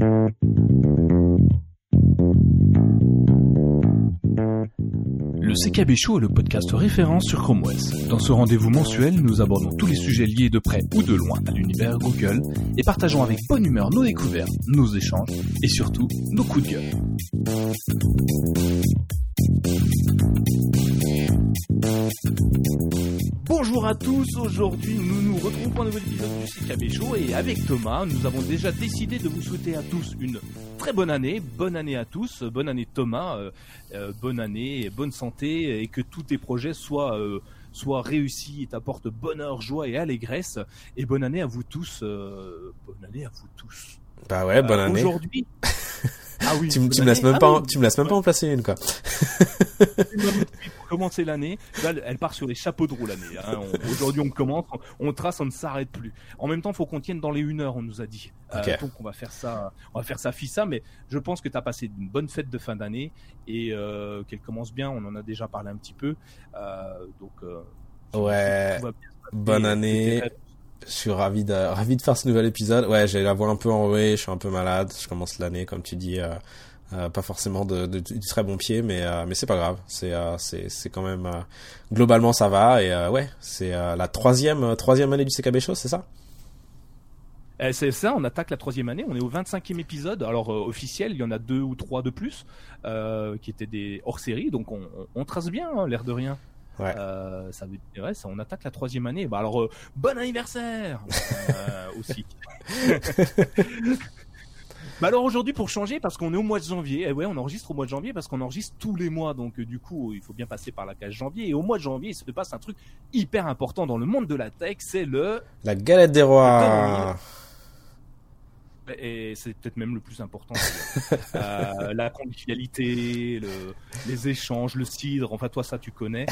Le CKB Show est le podcast référence sur Chrome OS. Dans ce rendez-vous mensuel, nous abordons tous les sujets liés de près ou de loin à l'univers Google et partageons avec bonne humeur nos découvertes, nos échanges et surtout nos coups de gueule. Bonjour à tous, aujourd'hui nous nous retrouvons pour un nouvel épisode du CKB Show et avec Thomas, nous avons déjà décidé de vous souhaiter à tous une très bonne année à tous, bonne année Thomas, bonne année, bonne santé et que tous tes projets soient réussis et t'apportent bonheur, joie et allégresse et bonne année à vous tous, Bah ouais, bonne année. Aujourd'hui... Ah oui, tu me laisses même pas en placer une, quoi. Pour commencer l'année, là, elle part sur les chapeaux de roue l'année. Hein. Aujourd'hui, on commence, on trace, on ne s'arrête plus. En même temps, il faut qu'on tienne dans les 1 heure, on nous a dit. Okay. Donc, on va faire ça fissa, mais je pense que tu as passé une bonne fête de fin d'année et qu'elle commence bien. On en a déjà parlé un petit peu. Ouais, bonne année. Je suis ravi de faire ce nouvel épisode. Ouais, j'ai la voix un peu enrouée, je suis un peu malade. Je commence l'année, comme tu dis, pas forcément du très bon pied, mais c'est pas grave. C'est quand même globalement ça va et ouais, c'est la troisième année du CKB Show, c'est ça? C'est ça, on attaque la 3e année, on est au 25e épisode. Alors officiel, il y en a 2 ou 3 de plus qui étaient des hors-série, donc on trace bien, hein, l'air de rien. Ouais. On attaque la 3e année. Bah alors, bon anniversaire aussi. Bah alors aujourd'hui pour changer, parce qu'on est au mois de janvier, ouais, on enregistre au mois de janvier parce qu'on enregistre tous les mois, donc du coup il faut bien passer par la case janvier. Et au mois de janvier, il se passe un truc hyper important dans le monde de la tech, c'est la galette des rois. Et c'est peut-être même le plus important. La convivialité, les échanges, le cidre, enfin toi ça tu connais.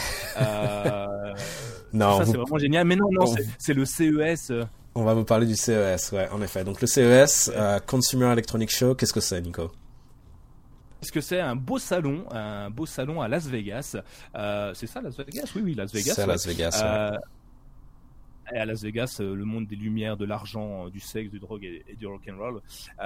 Non, ça c'est vraiment génial. Mais non, c'est le CES. On va vous parler du CES, ouais, en effet. Donc le CES, Consumer Electronics Show, qu'est-ce que c'est, Nico? Est-ce que c'est un beau salon à Las Vegas? C'est ça, Las Vegas? Oui, Las Vegas. C'est à Las Vegas. Ouais. Et à Las Vegas, le monde des lumières, de l'argent, du sexe, du drogue et du rock'n'roll.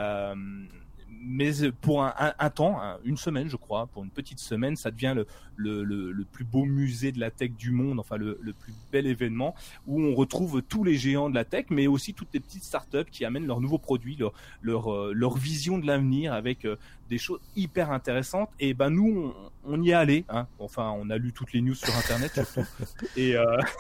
Mais pour un temps, une semaine, je crois, pour une petite semaine, ça devient le plus beau musée de la tech du monde, enfin le plus bel événement où on retrouve tous les géants de la tech, mais aussi toutes les petites startups qui amènent leurs nouveaux produits, leur vision de l'avenir avec des choses hyper intéressantes. Et ben nous, on y est allé, hein. Enfin, on a lu toutes les news sur Internet surtout, et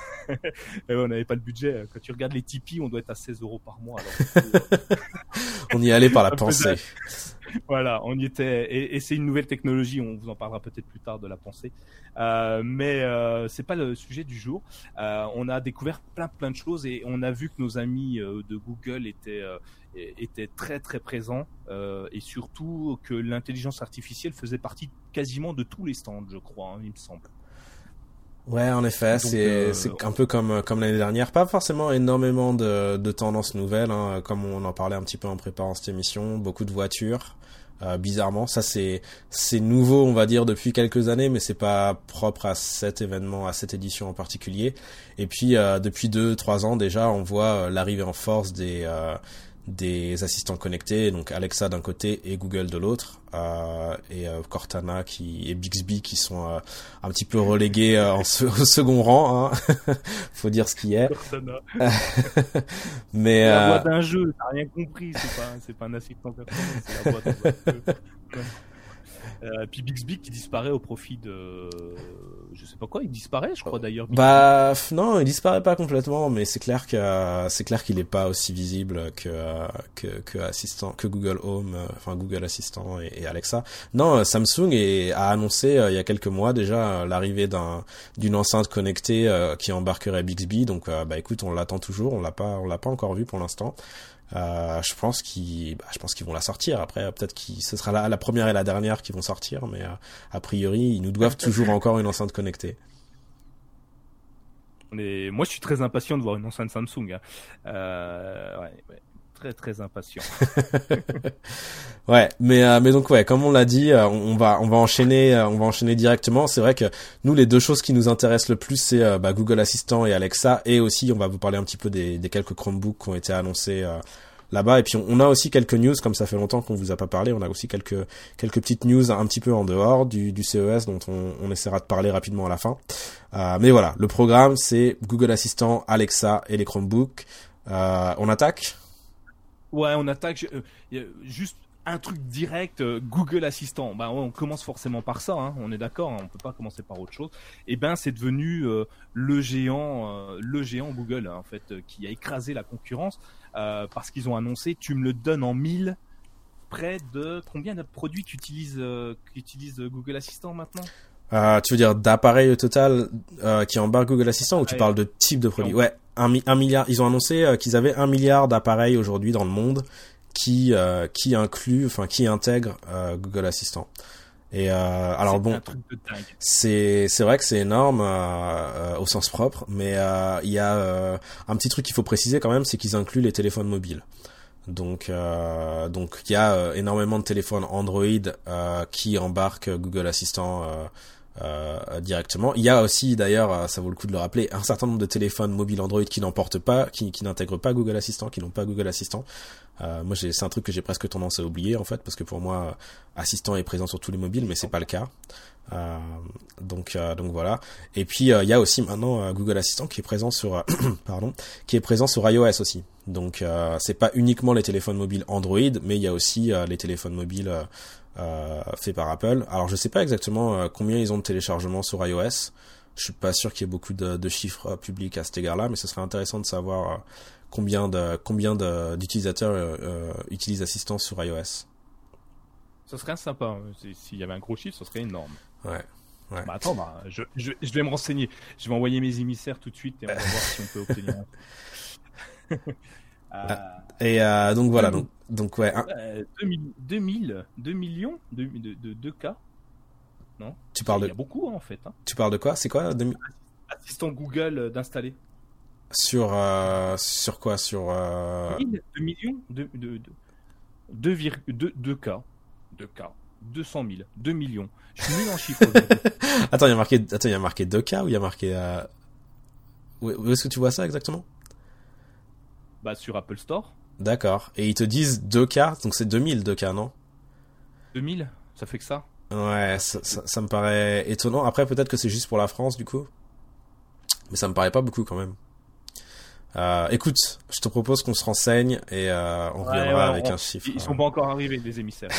on n'avait pas le budget. Quand tu regardes les Tipeee, on doit être à 16 € par mois. Alors, on y est allé par la pensée. Voilà, on y était, et c'est une nouvelle technologie. On vous en parlera peut-être plus tard de la pensée, mais c'est pas le sujet du jour. On a découvert plein de choses et on a vu que nos amis de Google étaient très très présents et surtout que l'intelligence artificielle faisait partie quasiment de tous les stands, je crois, hein, il me semble. Ouais, en effet, donc, c'est un peu comme l'année dernière, pas forcément énormément de tendances nouvelles, hein, comme on en parlait un petit peu en préparant cette émission, beaucoup de voitures. Bizarrement, ça c'est nouveau, on va dire, depuis quelques années, mais c'est pas propre à cet événement, à cette édition en particulier. Et puis depuis 2-3 ans déjà, on voit l'arrivée en force des assistants connectés, donc Alexa d'un côté et Google de l'autre, et Cortana et Bixby qui sont un petit peu relégués au second rang, hein. Faut dire ce qui est. Cortana. Mais c'est la voix d'un jeu, t'as rien compris, c'est pas un assistant personnel, c'est la voix d'un jeu. Puis Bixby qui disparaît au profit de je sais pas quoi, il disparaît je crois d'ailleurs. Bah non, il disparaît pas complètement, mais c'est clair qu'il est pas aussi visible que Google Home, enfin Google Assistant et Alexa. Non, Samsung a annoncé il y a quelques mois déjà l'arrivée d'une enceinte connectée qui embarquerait Bixby, donc bah écoute, on l'attend toujours, on l'a pas encore vu pour l'instant. Je pense qu'ils vont la sortir. Après, peut-être ce sera la première et la dernière qui vont sortir, mais a priori, ils nous doivent toujours encore une enceinte connectée. Moi, je suis très impatient de voir une enceinte Samsung. Hein. Ouais. Très très impatient. Ouais, mais donc ouais, comme on l'a dit, on va enchaîner directement. C'est vrai que nous, les deux choses qui nous intéressent le plus, c'est Google Assistant et Alexa, et aussi on va vous parler un petit peu des quelques Chromebooks qui ont été annoncés là-bas. Et puis on a aussi quelques news, comme ça fait longtemps qu'on vous a pas parlé, on a aussi quelques petites news un petit peu en dehors du CES dont on essaiera de parler rapidement à la fin. Mais voilà, le programme c'est Google Assistant, Alexa et les Chromebooks. On attaque? Ouais, on attaque. Juste un truc direct, Google Assistant. Bah, on commence forcément par ça, hein, on est d'accord, hein, on peut pas commencer par autre chose. Et ben, c'est devenu le géant Google, hein, en fait, qui a écrasé la concurrence parce qu'ils ont annoncé, tu me le donnes en 1000, près de combien de produits qu'utilise Google Assistant maintenant? Tu veux dire d'appareils au total qui embarquent Google Assistant, ou tu parles de type de produit? Ouais, un milliard. Ils ont annoncé qu'ils avaient 1 milliard d'appareils aujourd'hui dans le monde qui intègrent Google Assistant. Et alors bon, c'est vrai que c'est énorme au sens propre, mais il y a un petit truc qu'il faut préciser quand même, c'est qu'ils incluent les téléphones mobiles. Donc il y a énormément de téléphones Android qui embarquent Google Assistant directement. Il y a aussi, d'ailleurs, ça vaut le coup de le rappeler, un certain nombre de téléphones mobiles Android qui n'emportent pas, qui n'intègrent pas Google Assistant, qui n'ont pas Google Assistant. Moi, c'est un truc que j'ai presque tendance à oublier, en fait, parce que pour moi, Assistant est présent sur tous les mobiles, mais c'est pas le cas. Donc voilà. Et puis il y a aussi maintenant Google Assistant qui est présent sur qui est présent sur iOS aussi. Donc c'est pas uniquement les téléphones mobiles Android, mais il y a aussi les téléphones mobiles faits par Apple. Alors je sais pas exactement combien ils ont de téléchargements sur iOS. Je suis pas sûr qu'il y ait beaucoup de chiffres publics à cet égard-là, mais ce serait intéressant de savoir combien d'utilisateurs utilisent Assistant sur iOS. Ça serait sympa. S'il y avait un gros chiffre, ça serait énorme. Ouais. Bah attends, je vais me renseigner. Je vais envoyer mes émissaires tout de suite et on va voir si on peut obtenir. Et donc voilà, donc ouais. 2 millions de cas. Non. Tu parles Il y a beaucoup en fait. Hein. Tu parles de quoi? C'est quoi Assistant Google d'installer. Sur quoi? Sur 2 millions de 2 cas. 200 000, 2 millions. Je suis nul en chiffres. Attends, il y a marqué 2K ou il y a marqué où est-ce que tu vois ça exactement? Bah sur Apple Store. D'accord. Et ils te disent 2K, donc c'est 2000 2K, non? 2000, ça fait que ça. Ouais, ça me paraît étonnant. Après peut-être que c'est juste pour la France du coup. Mais ça me paraît pas beaucoup quand même. Écoute, je te propose qu'on se renseigne et on reviendra avec un chiffre. Ils sont pas encore arrivés, les émissaires.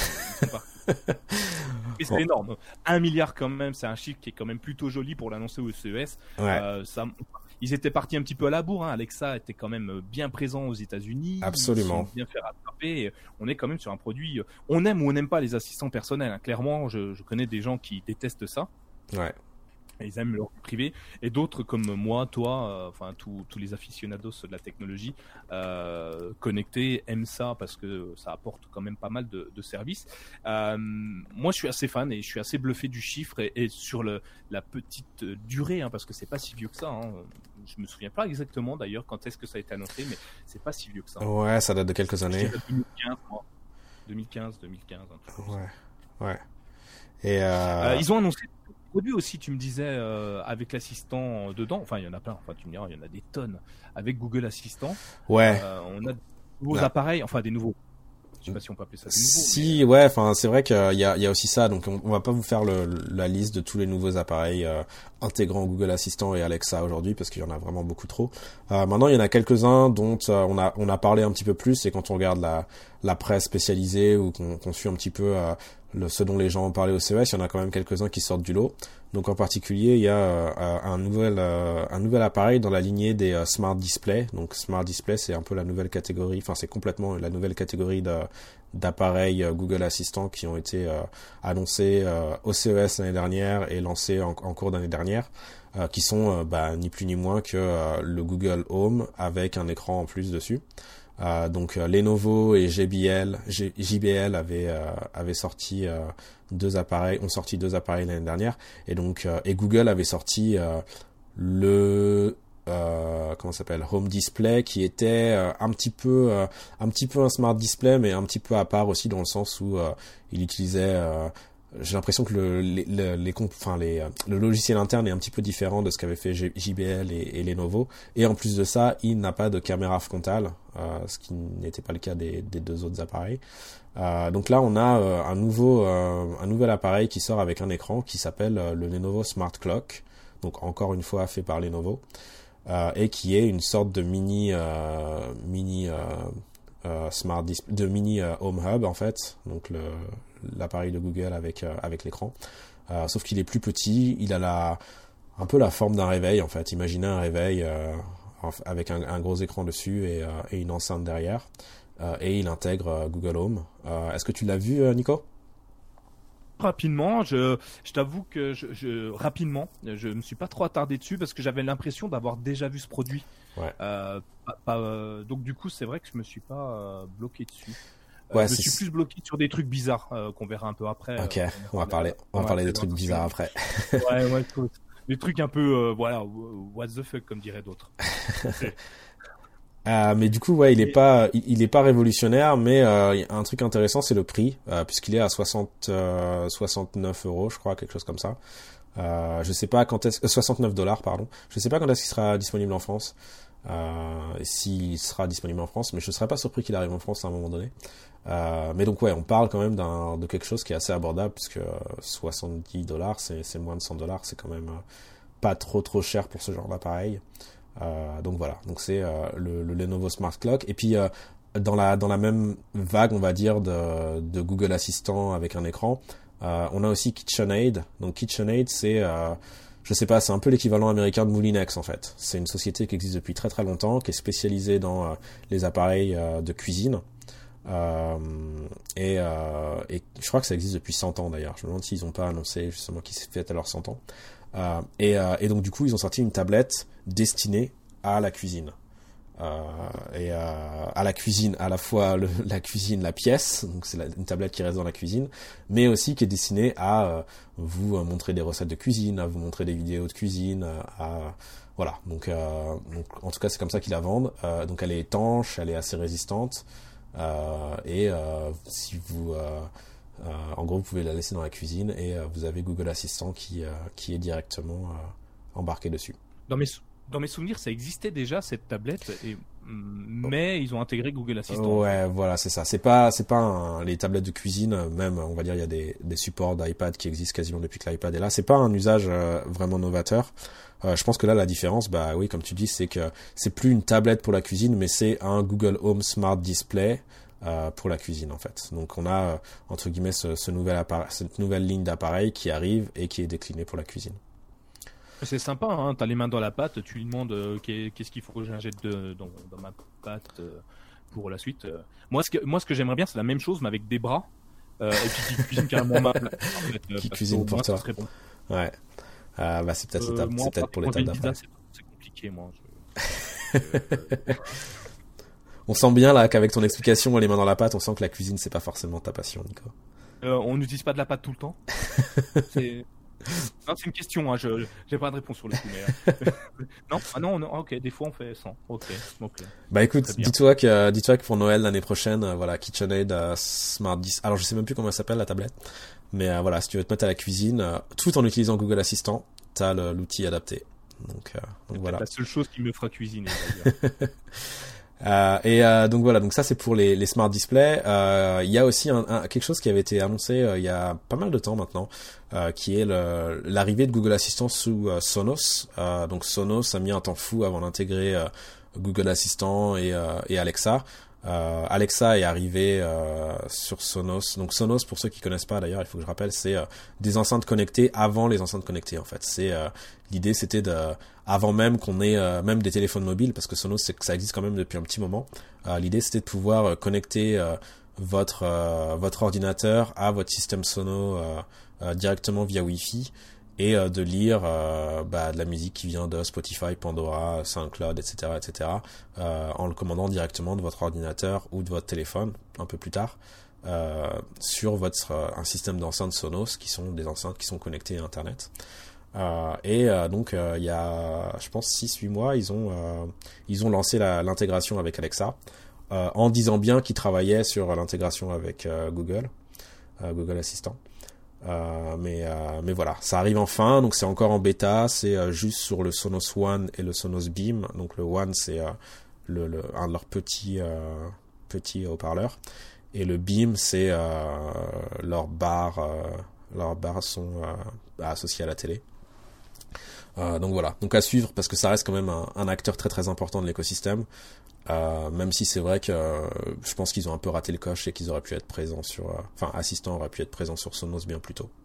Mais c'est énorme. 1 milliard quand même, c'est un chiffre qui est quand même plutôt joli pour l'annoncer au CES. Ouais. Ils étaient partis un petit peu à la bourre. Hein. Alexa était quand même bien présent aux États-Unis. Absolument. Ils sont bien fait rattraper. On est quand même sur un produit. On aime ou on n'aime pas les assistants personnels. Hein. Clairement, je connais des gens qui détestent ça. Ouais. Ils aiment leur vie privée, et d'autres comme moi, toi, enfin tous les aficionados de la technologie connectés aiment ça parce que ça apporte quand même pas mal de services. Moi, je suis assez fan et je suis assez bluffé du chiffre et sur la petite durée, hein, parce que c'est pas si vieux que ça. Hein. Je me souviens pas exactement d'ailleurs quand est-ce que ça a été annoncé, mais c'est pas si vieux que ça. Ouais, ça date de quelques années. 2015, un truc. Ouais. Et ils ont annoncé produits aussi, tu me disais, avec l'assistant dedans. Enfin, il y en a plein. Enfin, tu me diras, il y en a des tonnes. Avec Google Assistant, ouais. On a de nouveaux appareils, enfin des nouveaux. Je sais pas si on peut appeler ça des nouveaux. Si, mais... ouais, enfin, c'est vrai qu'il y a aussi ça. Donc, on va pas vous faire la liste de tous les nouveaux appareils intégrant Google Assistant et Alexa aujourd'hui parce qu'il y en a vraiment beaucoup trop. Maintenant, il y en a quelques-uns dont on a parlé un petit peu plus. Et quand on regarde la presse spécialisée ou qu'on suit un petit peu ce dont les gens ont parlé au CES, il y en a quand même quelques-uns qui sortent du lot. Donc en particulier, il y a un nouvel appareil dans la lignée des Smart Display. Donc Smart Display, c'est un peu la nouvelle catégorie, enfin c'est complètement la nouvelle catégorie d'appareils Google Assistant qui ont été annoncés au CES l'année dernière et lancés en cours d'année dernière, qui sont ni plus ni moins que le Google Home avec un écran en plus dessus. Donc Lenovo et JBL avaient sorti deux appareils l'année dernière, et donc et Google avait sorti comment ça s'appelle, Home Display, qui était un petit peu un Smart Display, mais un petit peu à part aussi dans le sens où il utilisait j'ai l'impression que le logiciel interne est un petit peu différent de ce qu'avait fait JBL et Lenovo. Et en plus de ça, il n'a pas de caméra frontale, ce qui n'était pas le cas des deux autres appareils. Donc là, on a un nouvel appareil qui sort avec un écran qui s'appelle le Lenovo Smart Clock. Donc encore une fois fait par Lenovo, et qui est une sorte de mini Home Hub en fait. Donc l'appareil de Google avec l'écran. Sauf qu'il est plus petit, il a un peu la forme d'un réveil en fait. Imaginez un réveil avec un gros écran dessus et une enceinte derrière. Et il intègre Google Home. Est-ce que tu l'as vu, Nico? Rapidement, je t'avoue que rapidement, je me suis pas trop attardé dessus parce que j'avais l'impression d'avoir déjà vu ce produit. Ouais. Donc du coup, c'est vrai que je me suis pas bloqué dessus. Ouais, je suis plus bloqué sur des trucs bizarres qu'on verra un peu après. Ok, on va parler des trucs bizarres après. Ouais, des trucs un peu, voilà, what the fuck comme diraient d'autres. Mais du coup, ouais, il est pas révolutionnaire, mais un truc intéressant, c'est le prix, puisqu'il est à 69 €, je crois, quelque chose comme ça. Je sais pas quand est-ce, $69, pardon. Je sais pas quand est-ce qu'il sera disponible en France. S'il sera disponible en France, mais je serais pas surpris qu'il arrive en France à un moment donné. Mais donc ouais, on parle quand même de quelque chose qui est assez abordable, puisque $70, c'est moins de $100, c'est quand même pas trop cher pour ce genre d'appareil. Donc voilà, donc c'est le Lenovo Smart Clock. Et puis dans la même vague, on va dire, de Google Assistant avec un écran, on a aussi KitchenAid. Donc KitchenAid, c'est je sais pas, c'est un peu l'équivalent américain de Moulinex en fait. C'est une société qui existe depuis très longtemps, qui est spécialisée dans les appareils de cuisine. Et je crois que ça existe depuis 100 ans d'ailleurs. Je me demande s'ils n'ont pas annoncé justement qu'ils fêtent à leurs 100 ans. Et donc du coup ils ont sorti une tablette destinée à la cuisine, à la cuisine, à la fois la cuisine, la pièce, donc c'est une tablette qui reste dans la cuisine, mais aussi qui est destinée à vous montrer des recettes de cuisine, à vous montrer des vidéos de cuisine, voilà, donc en tout cas c'est comme ça qu'ils la vendent. Donc elle est étanche, elle est assez résistante, et si vous en gros, vous pouvez la laisser dans la cuisine et vous avez Google Assistant qui est directement embarqué dessus. Dans mes souvenirs, ça existait déjà cette tablette, mais ils ont intégré Google Assistant. Ouais, voilà, c'est ça. C'est pas les tablettes de cuisine, même on va dire il y a des supports d'iPad qui existent quasiment depuis que l'iPad est là. C'est pas un usage vraiment novateur. Je pense que là la différence, bah oui, comme tu dis, c'est que c'est plus une tablette pour la cuisine, mais c'est un Google Home Smart Display. Pour la cuisine en fait. Donc on a entre guillemets cette nouvelle ligne d'appareils qui arrive et qui est déclinée pour la cuisine. C'est sympa, hein, t'as les mains dans la pâte, tu lui demandes qu'est-ce qu'il faut que j'injecte dans ma pâte pour la suite. Moi ce que j'aimerais bien, c'est la même chose mais avec des bras et puis qui cuisine carrément ma pâte. En fait, qui cuisine pour toi. Bon. Ouais. Bah c'est peut-être pour l'étape d'après. C'est compliqué moi. On sent bien là qu'avec ton explication les mains dans la pâte, on sent que la cuisine c'est pas forcément ta passion, Nico. On n'utilise pas de la pâte tout le temps. Non, c'est une question. Hein. J'ai pas de réponse sur le coup. Mais non. Ok. Des fois on fait sans. Ok. Bah écoute, dis-toi que pour Noël l'année prochaine, voilà, KitchenAid Smart 10. Alors je sais même plus comment elle s'appelle la tablette, mais voilà, si tu veux te mettre à la cuisine, tout en utilisant Google Assistant, t'as l'outil adapté. Donc voilà. C'est la seule chose qui me fera cuisiner. Donc voilà, donc ça c'est pour les smart displays. Il y a aussi quelque chose qui avait été annoncé il y a pas mal de temps maintenant, qui est l'arrivée de Google Assistant sous Sonos. Donc Sonos a mis un temps fou avant d'intégrer Google Assistant et Alexa. Alexa est arrivé sur Sonos. Donc Sonos, pour ceux qui connaissent pas d'ailleurs, il faut que je rappelle, c'est des enceintes connectées avant les enceintes connectées en fait. C'est l'idée, c'était avant même qu'on ait même des téléphones mobiles, parce que Sonos ça existe quand même depuis un petit moment. L'idée c'était de pouvoir connecter votre ordinateur à votre système sono directement via Wi-Fi et de lire de la musique qui vient de Spotify, Pandora, SoundCloud, etc., en le commandant directement de votre ordinateur ou de votre téléphone un peu plus tard sur un système d'enceintes Sonos qui sont des enceintes qui sont connectées à Internet. Donc il y a, je pense, 6-8 mois, ils ont lancé l'intégration avec Alexa en disant bien qu'ils travaillaient sur l'intégration avec Google Assistant. Mais voilà, ça arrive enfin, donc c'est encore en bêta, c'est juste sur le Sonos One et le Sonos Beam. Donc le One c'est un de leurs petits haut-parleurs, et le Beam c'est leurs barres sont associés à la télé. Donc voilà, donc à suivre, parce que ça reste quand même un acteur très très important de l'écosystème. Même si c'est vrai que je pense qu'ils ont un peu raté le coche et qu'ils auraient pu être présents Assistant aurait pu être présent sur Sonos bien plus tôt.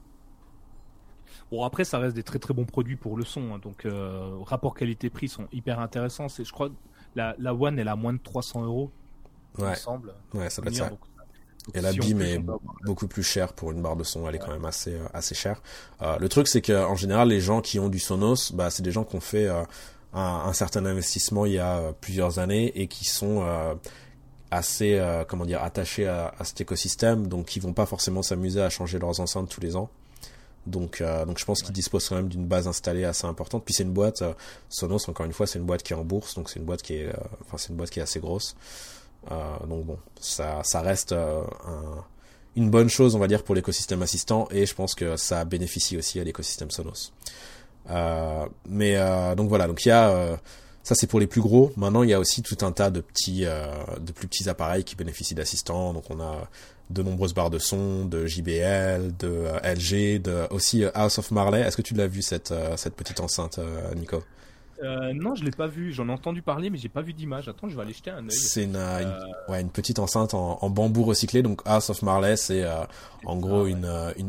Bon, après, ça reste des très très bons produits pour le son, hein, donc rapport qualité-prix sont hyper intéressants. Je crois que la One elle a moins de 300 €, il me semble. Ouais, ça doit être ça. Et la Beam est beaucoup plus chère pour une barre de son, elle est quand même assez chère. Le truc, c'est que en général, les gens qui ont du Sonos, c'est des gens qui ont fait un certain investissement il y a plusieurs années et qui sont assez attachés à cet écosystème, donc qui vont pas forcément s'amuser à changer leurs enceintes tous les ans. Donc je pense qu'ils disposent quand même d'une base installée assez importante. Puis c'est une boîte Sonos, encore une fois, c'est une boîte qui est en bourse, donc c'est une boîte qui est assez grosse. Donc bon, ça reste une bonne chose, on va dire, pour l'écosystème assistant, et je pense que ça bénéficie aussi à l'écosystème Sonos. Donc voilà, donc il y a ça, c'est pour les plus gros. Maintenant, il y a aussi tout un tas de plus petits appareils qui bénéficient d'assistants. Donc on a de nombreuses barres de son, de JBL, de LG, aussi House of Marley. Est-ce que tu l'as vu cette petite enceinte, Nico? Non, je l'ai pas vu. J'en ai entendu parler, mais j'ai pas vu d'image. Attends, je vais aller jeter un œil. C'est une petite enceinte en bambou recyclé. Donc House of Marley, c'est en gros une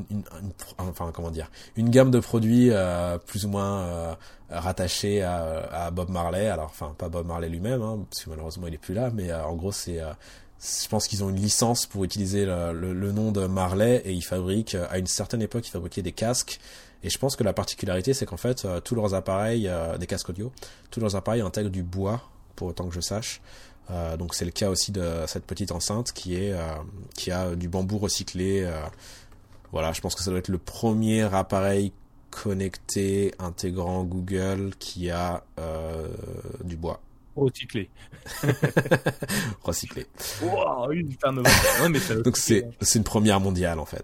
gamme de produits plus ou moins rattachés à Bob Marley. Alors, enfin, pas Bob Marley lui-même, hein, parce que malheureusement il est plus là. Mais en gros, je pense qu'ils ont une licence pour utiliser le nom de Marley, et ils fabriquent, à une certaine époque, ils fabriquaient des casques. Et je pense que la particularité, c'est qu'en fait, tous leurs appareils, des casques audio, tous leurs appareils intègrent du bois, pour autant que je sache. Donc c'est le cas aussi de cette petite enceinte qui a du bambou recyclé. Voilà, je pense que ça doit être le premier appareil connecté intégrant Google qui a du bois. Recyclé. Recyclé. Wow, donc c'est une première mondiale en fait.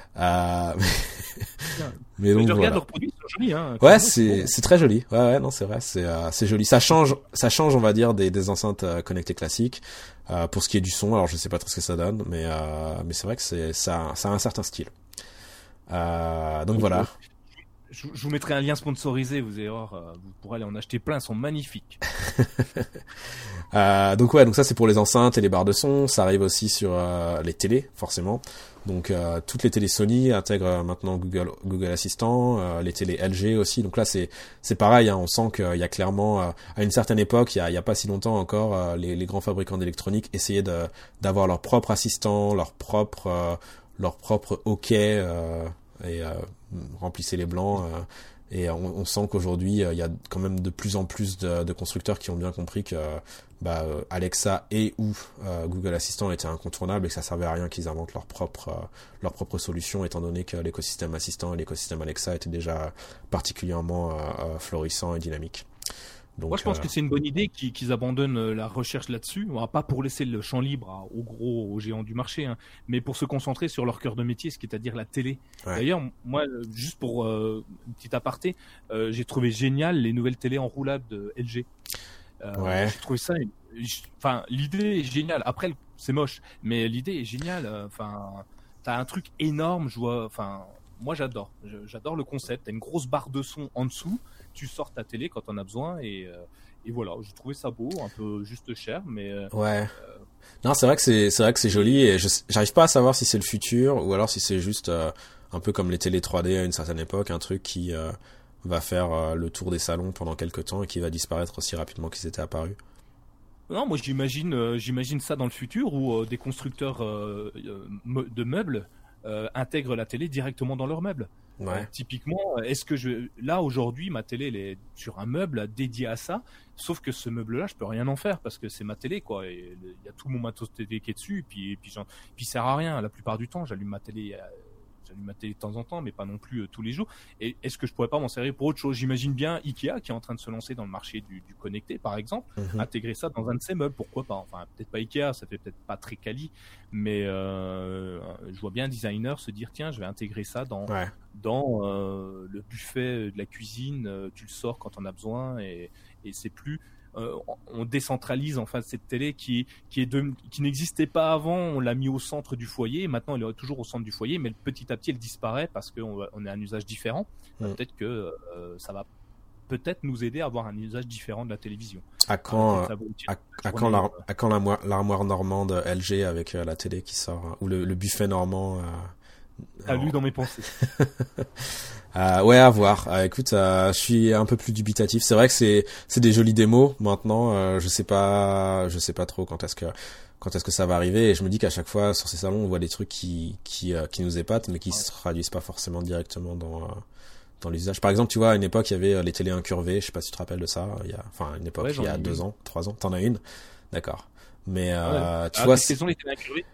Mais donc, tu regardes leurs produits, c'est joli, hein. Ouais, c'est très joli. Ouais, non, c'est vrai, c'est joli. Ça change, on va dire, des enceintes connectées classiques. Pour ce qui est du son, alors je sais pas trop ce que ça donne, mais c'est vrai que ça a un certain style. Donc voilà. Je vous mettrai un lien sponsorisé, vous allez voir, vous pourrez aller en acheter plein, ils sont magnifiques. Donc ça c'est pour les enceintes et les barres de son. Ça arrive aussi sur les télés, forcément. Donc toutes les télés Sony intègrent maintenant Google Assistant, les télés LG aussi. Donc là c'est pareil, hein, on sent qu'il y a clairement à une certaine époque, il y a pas si longtemps encore, les grands fabricants d'électronique essayaient d'avoir leur propre assistant, leur propre OK, et remplissaient les blancs. Et on sent qu'aujourd'hui, il y a quand même de plus en plus de constructeurs qui ont bien compris que Alexa ou Google Assistant étaient incontournables, et que ça servait à rien qu'ils inventent leur propre solution, étant donné que l'écosystème Assistant et l'écosystème Alexa étaient déjà particulièrement florissants et dynamiques. Donc, moi, je pense que c'est une bonne idée qu'ils abandonnent la recherche là-dessus. Pas pour laisser le champ libre aux géants du marché, hein, mais pour se concentrer sur leur cœur de métier, ce qui est à dire la télé. Ouais. D'ailleurs, moi, juste pour une petite aparté, j'ai trouvé génial les nouvelles télés enroulables de LG. Ouais. J'ai trouvé ça. Enfin, l'idée est géniale. Après, c'est moche, mais l'idée est géniale. Enfin, t'as un truc énorme. Moi, j'adore. J'adore le concept. T'as une grosse barre de son en dessous. Tu sors ta télé quand on a besoin, et voilà. J'ai trouvé ça beau, un peu juste cher, mais. Ouais. Non, c'est vrai que c'est joli, et j'arrive pas à savoir si c'est le futur ou alors si c'est juste un peu comme les télé 3D à une certaine époque, un truc qui va faire le tour des salons pendant quelques temps et qui va disparaître aussi rapidement qu'ils étaient apparus. Non, moi j'imagine ça dans le futur où des constructeurs de meubles intègrent la télé directement dans leurs meubles. Ouais. Typiquement, là aujourd'hui ma télé elle est sur un meuble dédié à ça, sauf que ce meuble-là je peux rien en faire parce que c'est ma télé, quoi. Et il y a tout mon matos télé qui est dessus, et puis ça sert à rien la plupart du temps. J'allume ma télé de temps en temps, mais pas non plus tous les jours. Et est-ce que je pourrais pas m'en servir pour autre chose? J'imagine bien Ikea qui est en train de se lancer dans le marché du connecté, par exemple, intégrer ça dans un de ses meubles, pourquoi pas. Enfin, peut-être pas Ikea, ça fait peut-être pas très quali, mais je vois bien un designer se dire tiens, je vais intégrer ça dans le buffet de la cuisine. Tu le sors quand on a besoin et c'est plus on décentralise enfin cette télé qui n'existait pas avant. On l'a mis au centre du foyer. Maintenant, elle est toujours au centre du foyer, mais petit à petit, elle disparaît parce qu'on a un usage différent. Peut-être que ça va peut-être nous aider à avoir un usage différent de la télévision. À quand l'armoire normande LG avec la télé qui sort, ou le buffet normand T'as lu dans mes pensées. Ouais, à voir. Écoute, je suis un peu plus dubitatif. C'est vrai que c'est des jolies démos. Maintenant, je sais pas trop quand est-ce que ça va arriver. Et je me dis qu'à chaque fois sur ces salons, on voit des trucs qui nous épatent, mais qui se traduisent pas forcément directement dans l'usage. Par exemple, tu vois, à une époque, il y avait les télés incurvées. Je sais pas si tu te rappelles de ça. Il y a 2 ans, 3 ans. T'en as une? D'accord. Mais tu vois, quelles sont les télés incurvées?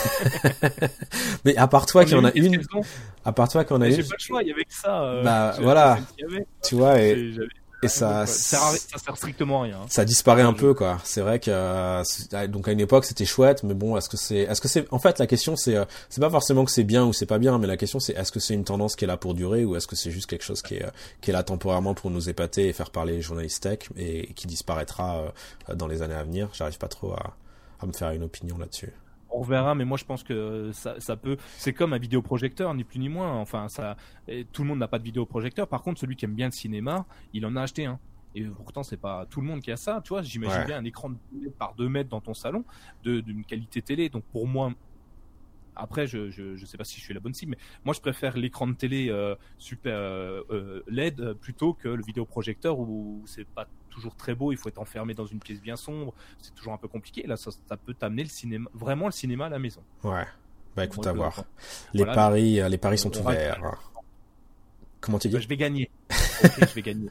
Mais à part toi qui en a une, j'ai pas le choix, il y avait que ça. Voilà, tu vois, et ça sert strictement à rien. Ça disparaît un peu, quoi. C'est vrai que donc à une époque c'était chouette, mais bon, est-ce que c'est en fait la question c'est pas forcément que c'est bien ou c'est pas bien, mais la question c'est est-ce que c'est une tendance qui est là pour durer ou est-ce que c'est juste quelque chose qui est là temporairement pour nous épater et faire parler les journalistes tech et qui disparaîtra dans les années à venir. J'arrive pas trop à me faire une opinion là-dessus. On verra, mais moi je pense que ça peut. C'est comme un vidéoprojecteur, ni plus ni moins. Enfin, tout le monde n'a pas de vidéoprojecteur. Par contre, celui qui aime bien le cinéma, il en a acheté un. Et pourtant, c'est pas tout le monde qui a ça. Tu vois, j'imagine bien un écran de 2 mètres par 2 mètres dans ton salon, d'une qualité télé. Donc pour moi, après, je sais pas si je suis la bonne cible, mais moi je préfère l'écran de télé super LED plutôt que le vidéoprojecteur où c'est pas toujours très beau, il faut être enfermé dans une pièce bien sombre, c'est toujours un peu compliqué. Là, ça peut t'amener vraiment le cinéma à la maison. Ouais. Bah écoute, à voir. Les paris sont ouverts. Comment tu dis? Je vais gagner. Ok, je vais gagner.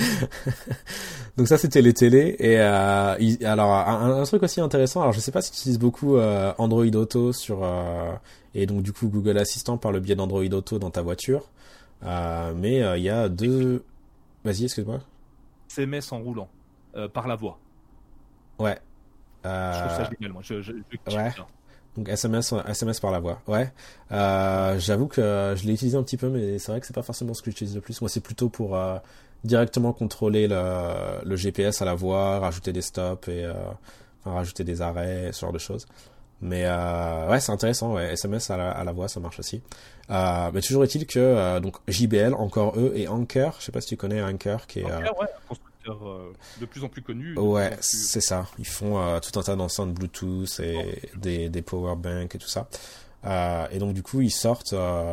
Donc ça c'était les télés et alors un truc aussi intéressant, alors je sais pas si tu utilises beaucoup Android Auto et donc du coup Google Assistant par le biais d'Android Auto dans ta voiture, mais il y a vas-y, excuse-moi. SMS en roulant par la voix. Ouais. Je trouve ça génial, moi. Ouais. Donc SMS par la voix. Ouais. J'avoue que je l'ai utilisé un petit peu, mais c'est vrai que c'est pas forcément ce que j'utilise le plus. Moi, c'est plutôt pour directement contrôler le GPS à la voix, rajouter des stops et rajouter des arrêts, ce genre de choses. Mais ouais, c'est intéressant. Ouais. SMS à la voix, ça marche aussi. Mais toujours est-il que donc JBL, encore eux, et Anker. Je sais pas si tu connais Anker, qui est Anker, ouais, de plus en plus connu. Ouais, c'est ça. Ils font tout un tas d'enceintes Bluetooth et des power banks et tout ça. Et donc du coup, ils sortent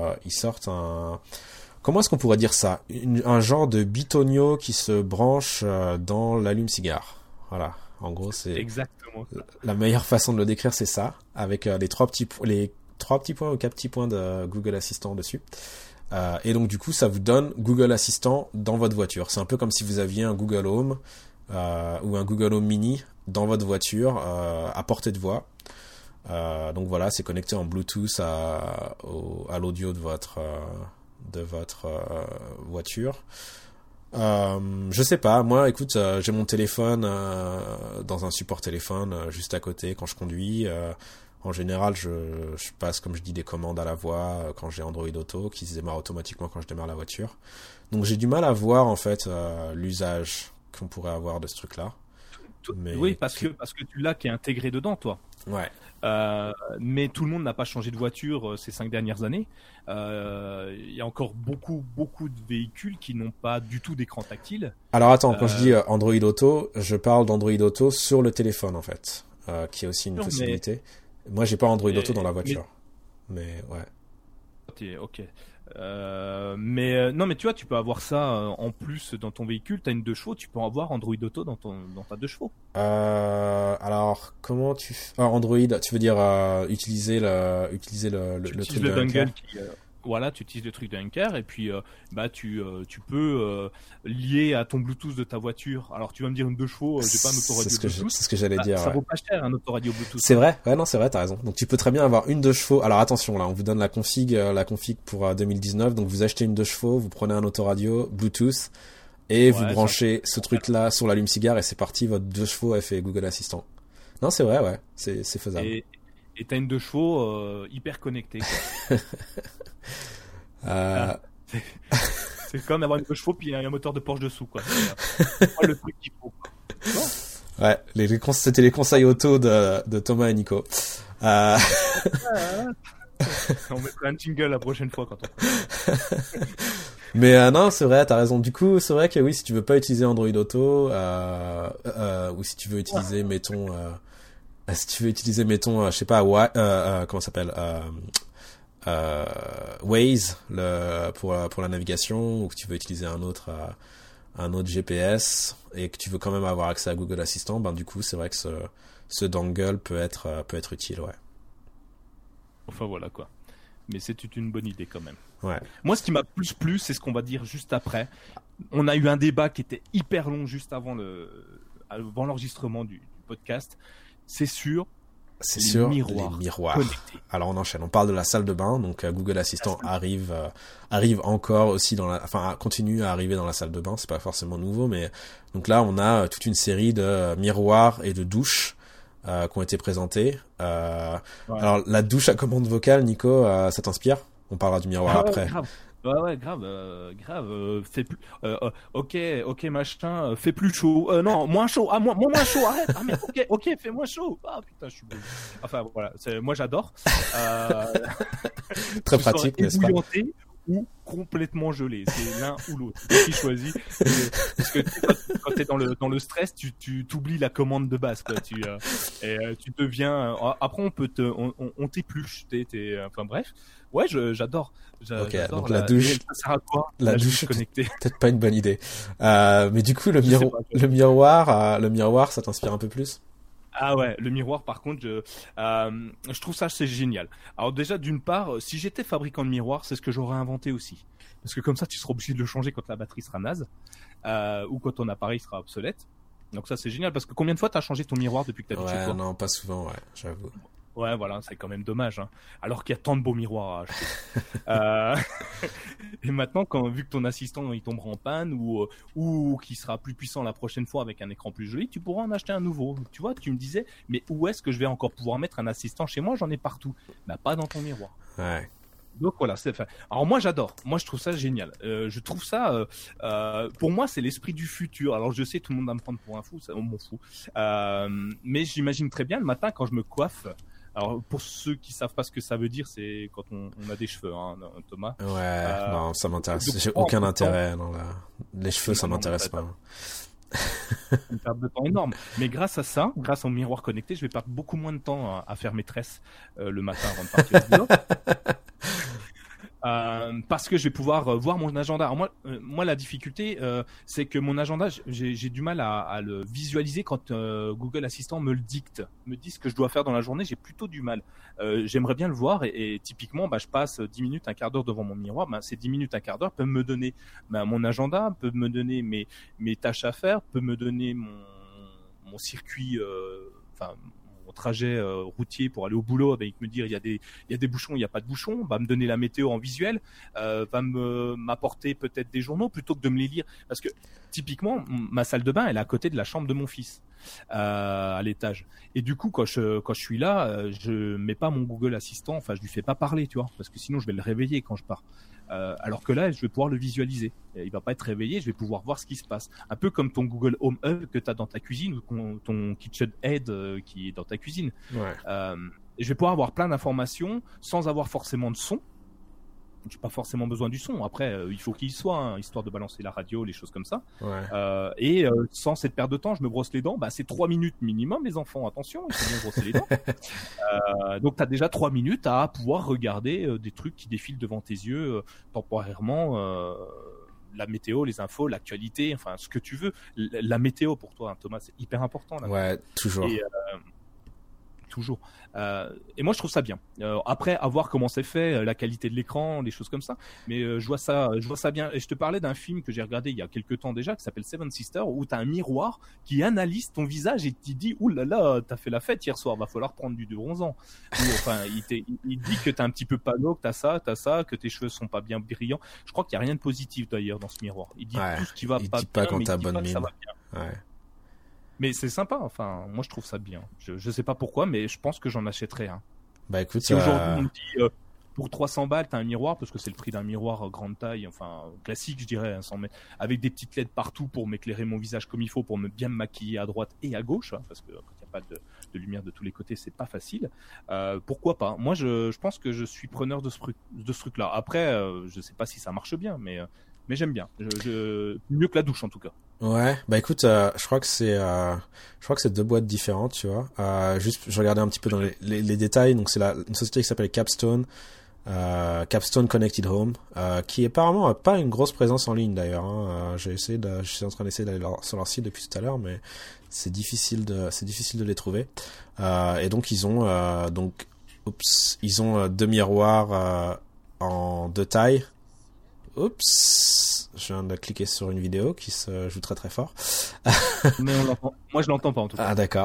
un. Comment est-ce qu'on pourrait dire ça? Un genre de bitonio qui se branche dans l'allume-cigare. Voilà. En gros, c'est exactement la meilleure façon de le décrire, c'est ça, avec les 3 petits points ou 4 petits points de Google Assistant dessus. Et donc du coup, ça vous donne Google Assistant dans votre voiture. C'est un peu comme si vous aviez un Google Home ou un Google Home Mini dans votre voiture à portée de voix. Donc voilà, c'est connecté en Bluetooth à l'audio de votre voiture. Je sais pas, moi écoute, j'ai mon téléphone dans un support téléphone juste à côté quand je conduis. En général, je passe, comme je dis, des commandes à la voix quand j'ai Android Auto qui se démarre automatiquement quand je démarre la voiture. Donc j'ai du mal à voir en fait l'usage qu'on pourrait avoir de ce truc-là. Oui, parce que tu l'as qui est intégré dedans, toi. Ouais. Mais tout le monde n'a pas changé de voiture ces 5 dernières années. Il y a encore beaucoup de véhicules qui n'ont pas du tout d'écran tactile. Alors attends, quand je dis Android Auto, je parle d'Android Auto sur le téléphone en fait, qui est aussi une possibilité. Moi, j'ai pas Android Auto dans la voiture, mais ouais. Ok. Mais tu vois, tu peux avoir ça en plus dans ton véhicule. T'as une 2 chevaux, tu peux avoir Android Auto dans ta 2 chevaux. Alors, comment Android, tu veux dire utiliser le truc de dongle voilà, tu utilises le truc d'Anker et puis tu peux lier à ton Bluetooth de ta voiture. Alors tu vas me dire une 2 chevaux, j'ai pas un autoradio Bluetooth. C'est ce que j'allais dire. Ça vaut pas cher un autoradio Bluetooth. C'est vrai. Ouais, non, c'est vrai, t'as raison. Donc tu peux très bien avoir une 2 chevaux. Alors attention, là, on vous donne la config pour 2019. Donc vous achetez une 2 chevaux, vous prenez un autoradio Bluetooth et vous branchez ce truc-là sur l'allume-cigare et c'est parti. Votre 2 chevaux a fait Google Assistant. Non, c'est vrai, ouais, c'est faisable. Et t'as une 2 chevaux hyper connectée. C'est comme avoir une 2 chevaux puis un moteur de Porsche dessous, quoi. C'est pas le truc qu'il faut, quoi. Ouais, c'était les conseils auto de Thomas et Nico. On mettra un jingle la prochaine fois quand on fera. Mais non, c'est vrai, t'as raison. Du coup, c'est vrai que oui, si tu veux pas utiliser Android Auto, ou si tu veux utiliser, mettons, je sais pas, comment ça s'appelle, Waze, pour la navigation, ou que tu veux utiliser un autre GPS, et que tu veux quand même avoir accès à Google Assistant, ben du coup, c'est vrai que ce dongle peut être utile, ouais. Enfin voilà quoi. Mais c'est une bonne idée quand même. Ouais. Moi, ce qui m'a plus plu, c'est ce qu'on va dire juste après. On a eu un débat qui était hyper long juste avant l'enregistrement du podcast. C'est sûr. Les miroirs. Connectés. Alors on enchaîne. On parle de la salle de bain. Donc Google Assistant arrive encore aussi continue à arriver dans la salle de bain. C'est pas forcément nouveau, mais donc là on a toute une série de miroirs et de douches qui ont été présentés. Ouais. Alors la douche à commande vocale, Nico, ça t'inspire? On parlera du miroir après. Grave. Ouais, grave. Fais plus. Ok, machin. Fais plus chaud. Non, moins chaud. Ah, moins chaud. Arrête. Ah mais ok, fais moins chaud. Ah putain, je suis bon. Enfin voilà, moi j'adore. Très pratique, n'est-ce pas? Ou complètement gelé, c'est l'un ou l'autre. Qui choisit? Parce que quand t'es dans le stress, tu t'oublies la commande de base, quoi. Tu deviens. Après, on t'épluche. Enfin bref. Ouais, j'adore. Ok, donc la douche. Ça sert à quoi? La douche connectée. Peut-être pas une bonne idée. Mais du coup, le miroir, ça t'inspire un peu plus? Ah ouais, le miroir par contre, je trouve ça c'est génial. Alors déjà d'une part, si j'étais fabricant de miroirs, c'est ce que j'aurais inventé aussi. Parce que comme ça, tu seras obligé de le changer quand la batterie sera naze ou quand ton appareil sera obsolète. Donc ça c'est génial parce que combien de fois t'as changé ton miroir depuis que t'as chez toi? Non, pas souvent, ouais, j'avoue. Ouais, voilà, c'est quand même dommage, hein. Alors qu'il y a tant de beaux miroirs à acheter. Et maintenant, vu que ton assistant il tombera en panne ou qu'il sera plus puissant la prochaine fois avec un écran plus joli, tu pourras en acheter un nouveau. Tu vois, tu me disais, mais où est-ce que je vais encore pouvoir mettre un assistant chez moi? J'en ai partout. Bah, pas dans ton miroir. Ouais. Donc voilà, alors moi j'adore, moi je trouve ça génial. Je trouve ça, pour moi c'est l'esprit du futur. Alors je sais tout le monde va me prendre pour un fou, ça on m'en fout. Mais j'imagine très bien le matin quand je me coiffe. Alors pour ceux qui savent pas ce que ça veut dire, c'est quand on a des cheveux, hein, Thomas. Ouais, non, ça m'intéresse. J'ai aucun intérêt. Les cheveux, ça m'intéresse pas. Une perte de temps énorme. Mais grâce à ça, grâce au miroir connecté, je vais perdre beaucoup moins de temps à faire mes tresses le matin avant de partir au boulot. Parce que je vais pouvoir voir mon agenda. Alors moi la difficulté, c'est que mon agenda, j'ai du mal à le visualiser quand Google Assistant me le dicte, me dit ce que je dois faire dans la journée. J'ai plutôt du mal. J'aimerais bien le voir et typiquement, je passe 10 minutes, un quart d'heure devant mon miroir. Ces 10 minutes, un quart d'heure peuvent me donner mon agenda, peuvent me donner mes tâches à faire, peuvent me donner mon circuit, mon trajet routier pour aller au boulot, avec me dire il y a des bouchons, il n'y a pas de bouchons, va me donner la météo en visuel, va m'apporter peut-être des journaux plutôt que de me les lire. Parce que typiquement, ma salle de bain, elle est à côté de la chambre de mon fils, à l'étage. Et du coup, quand je suis là, je mets pas mon Google Assistant, enfin je lui fais pas parler, tu vois, parce que sinon je vais le réveiller quand je pars. Alors que là, je vais pouvoir le visualiser. Il va pas être réveillé, je vais pouvoir voir ce qui se passe. Un peu comme ton Google Home Hub que tu as dans ta cuisine ou ton KitchenAid qui est dans ta cuisine. Ouais. Je vais pouvoir avoir plein d'informations sans avoir forcément de son. J'ai pas forcément besoin du son. Après, il faut qu'il y soit, hein, histoire de balancer la radio, les choses comme ça. Ouais. Et sans cette perte de temps, je me brosse les dents. C'est 3 minutes minimum, les enfants. Attention, il faut bien brosser les dents. Donc, tu as déjà 3 minutes à pouvoir regarder des trucs qui défilent devant tes yeux temporairement. La météo, les infos, l'actualité, enfin, ce que tu veux. La météo, pour toi, hein, Thomas, c'est hyper important. Là. Ouais, toujours. Toujours. Et moi, je trouve ça bien. Après, à voir comment c'est fait, la qualité de l'écran, des choses comme ça. Mais je vois ça bien. Et je te parlais d'un film que j'ai regardé il y a quelques temps déjà, qui s'appelle Seven Sisters, où tu as un miroir qui analyse ton visage et qui dit « Ouh là là, t'as fait la fête hier soir, va falloir prendre du bronzant. » Ou enfin, il dit que t'es un petit peu pâle, que t'as ça, que tes cheveux sont pas bien brillants. Je crois qu'il y a rien de positif d'ailleurs dans ce miroir. Il dit tout ce qui va pas bien, pas quand mais t'as il dit bonne pas que mine. ça va bien. Ouais. Mais c'est sympa, enfin, moi je trouve ça bien. Je sais pas pourquoi, mais je pense que j'en achèterai un. Bah écoute, si aujourd'hui on me dit pour 300 balles, t'as un miroir, parce que c'est le prix d'un miroir grande taille, enfin classique, je dirais, hein, avec des petites LED partout pour m'éclairer mon visage comme il faut, pour bien me maquiller à droite et à gauche, hein, parce que quand il n'y a pas de lumière de tous les côtés, c'est pas facile. Pourquoi pas? Moi, je pense que je suis preneur de ce truc-là. Après, je sais pas si ça marche bien, mais j'aime bien. Mieux que la douche en tout cas. Ouais, bah écoute, je crois que c'est deux boîtes différentes, tu vois. Juste, je regardais un petit peu dans les détails. Donc c'est une société qui s'appelle Capstone. Capstone Connected Home, qui apparemment a pas une grosse présence en ligne d'ailleurs. Hein. Je suis en train d'essayer d'aller sur leur site depuis tout à l'heure, mais c'est difficile de les trouver. Et donc ils ont deux miroirs en deux tailles. Oups, je viens de cliquer sur une vidéo qui se joue très très fort. Mais on l'entend. Moi je l'entends pas en tout cas. Ah d'accord.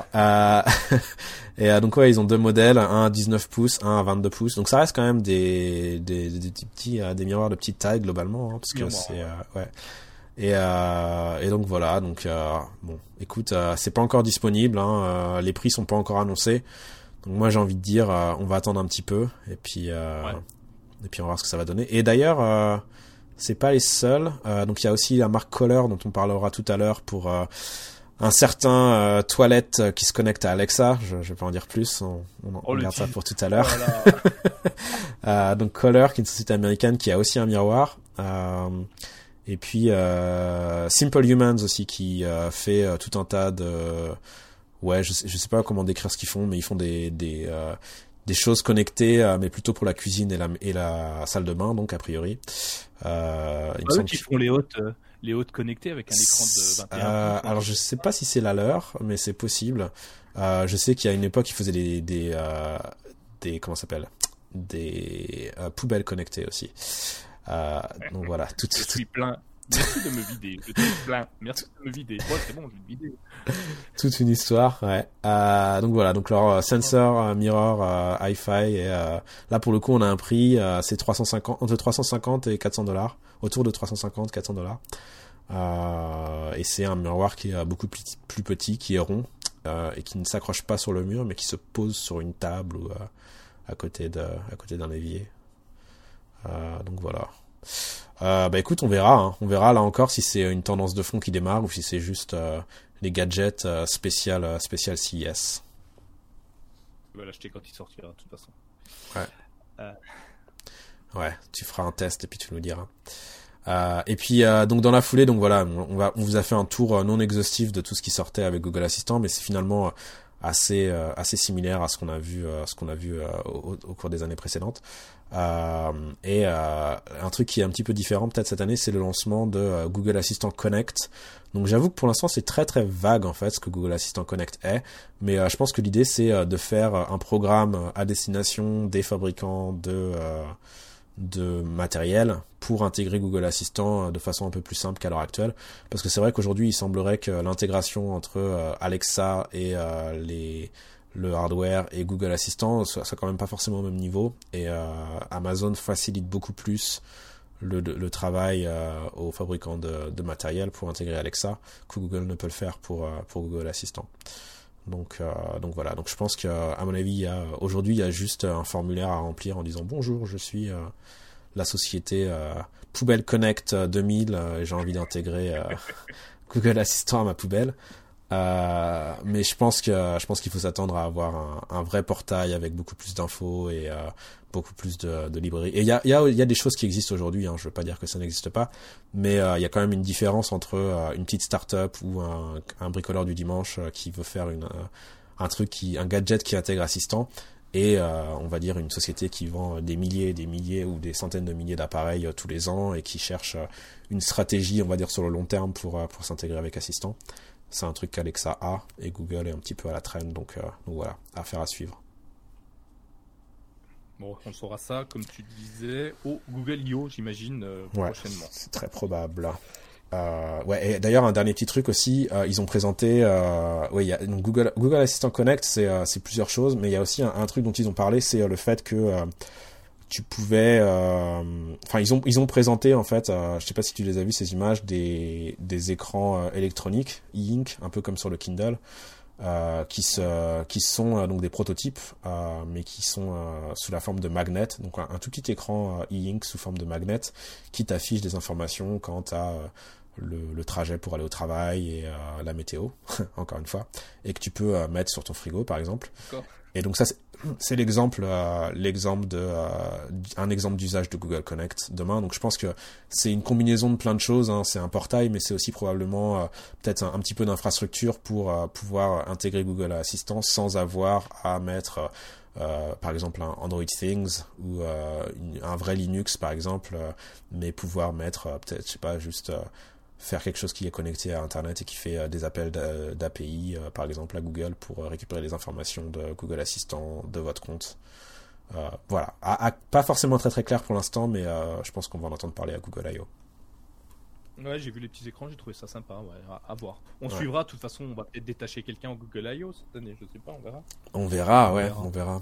Et donc ouais, ils ont deux modèles, un à 19 pouces, un à 22 pouces. Donc ça reste quand même des petits des miroirs de petite taille globalement, hein, parce que c'est ouais. Et donc voilà, donc bon, écoute, c'est pas encore disponible, hein, les prix sont pas encore annoncés. Donc moi j'ai envie de dire, on va attendre un petit peu et puis on va voir ce que ça va donner. Et d'ailleurs, c'est pas les seuls. Donc il y a aussi la marque Kohler dont on parlera tout à l'heure pour un certain toilette qui se connecte à Alexa. Je vais pas en dire plus. On regarde ça pour tout à l'heure. Voilà. Donc Kohler, qui est une société américaine qui a aussi un miroir. Et puis Simple Humans aussi qui fait tout un tas de je sais pas comment décrire ce qu'ils font, mais ils font des choses connectées, mais plutôt pour la cuisine et la salle de bain, donc a priori. Il me semble qu'ils font les hôtes connectées avec un écran de 21 pouces. Alors je sais pas si c'est la leur, mais c'est possible. Je sais qu'il y a une époque, ils faisaient des comment ça s'appelle, des poubelles connectées aussi. Donc voilà, tout. Je suis plein. Merci de me vider. Je suis plein. Merci de me vider. Ouais, c'est bon, je vais me vider. Toute une histoire, ouais. Donc voilà, donc leur sensor mirror hi-fi et là pour le coup on a un prix, c'est entre 350 et $400, autour de 350-400. Et c'est un miroir qui est beaucoup plus petit, qui est rond et qui ne s'accroche pas sur le mur, mais qui se pose sur une table ou à côté d'un évier. Donc voilà. Bah écoute, on verra là encore si c'est une tendance de fond qui démarre ou si c'est juste les gadgets spécial CES. Je vais l'acheter quand il sortira de toute façon. Ouais. Ouais, tu feras un test et puis tu nous diras. Et puis donc dans la foulée, donc voilà, on vous a fait un tour non exhaustif de tout ce qui sortait avec Google Assistant, mais c'est finalement assez similaire à ce qu'on a vu au cours des années précédentes. Et un truc qui est un petit peu différent peut-être cette année, c'est le lancement de Google Assistant Connect. Donc j'avoue que pour l'instant c'est très très vague en fait ce que Google Assistant Connect est, mais je pense que l'idée c'est de faire un programme à destination des fabricants de matériel pour intégrer Google Assistant de façon un peu plus simple qu'à l'heure actuelle, parce que c'est vrai qu'aujourd'hui il semblerait que l'intégration entre Alexa et le hardware et Google Assistant soit quand même pas forcément au même niveau, et Amazon facilite beaucoup plus le travail aux fabricants de matériel pour intégrer Alexa que Google ne peut le faire pour Google Assistant. Donc voilà, donc je pense qu'à mon avis aujourd'hui il y a juste un formulaire à remplir en disant bonjour, je suis la société Poubelle Connect 2000 et j'ai envie d'intégrer Google Assistant à ma poubelle. Mais je pense qu'il faut s'attendre à avoir un vrai portail avec beaucoup plus d'infos et beaucoup plus de librairies. Et il y a des choses qui existent aujourd'hui, hein, je veux pas dire que ça n'existe pas, mais il y a quand même une différence entre une petite start-up ou un bricoleur du dimanche qui veut faire un gadget qui intègre Assistant, et on va dire une société qui vend des milliers ou des centaines de milliers d'appareils tous les ans et qui cherche une stratégie, on va dire sur le long terme pour s'intégrer avec Assistant. C'est un truc qu'Alexa a et Google est un petit peu à la traîne, donc voilà, affaire à suivre. Bon, on saura ça, comme tu disais, au Google I.O., j'imagine, prochainement. C'est très probable. Ouais, et d'ailleurs, un dernier petit truc aussi, ils ont présenté, il y a donc Google Assistant Connect, c'est plusieurs choses, mais il y a aussi un truc dont ils ont parlé, c'est le fait que tu pouvais, enfin ils ont présenté en fait, je sais pas si tu les as vues ces images des écrans électroniques e-ink, un peu comme sur le Kindle, qui sont donc des prototypes, mais qui sont sous la forme de magnets, donc un tout petit écran e-ink sous forme de magnet qui t'affiche des informations quant à le trajet pour aller au travail et la météo, encore une fois, et que tu peux mettre sur ton frigo par exemple. D'accord. Et donc ça c'est un exemple d'usage de Google Connect demain. Donc je pense que c'est une combinaison de plein de choses, hein. C'est un portail, mais c'est aussi probablement peut-être un petit peu d'infrastructure pour pouvoir intégrer Google Assistant sans avoir à mettre par exemple un Android Things ou un vrai Linux par exemple, mais pouvoir mettre peut-être, je sais pas, juste faire quelque chose qui est connecté à Internet et qui fait des appels d'API, par exemple à Google, pour récupérer les informations de Google Assistant, de votre compte. Voilà. Pas forcément très très clair pour l'instant, mais je pense qu'on va en entendre parler à Google I.O. Ouais, j'ai vu les petits écrans, j'ai trouvé ça sympa, ouais, à voir. On suivra, de toute façon, on va peut-être détacher quelqu'un au Google I.O. cette année, je sais pas, on verra. On verra. On verra.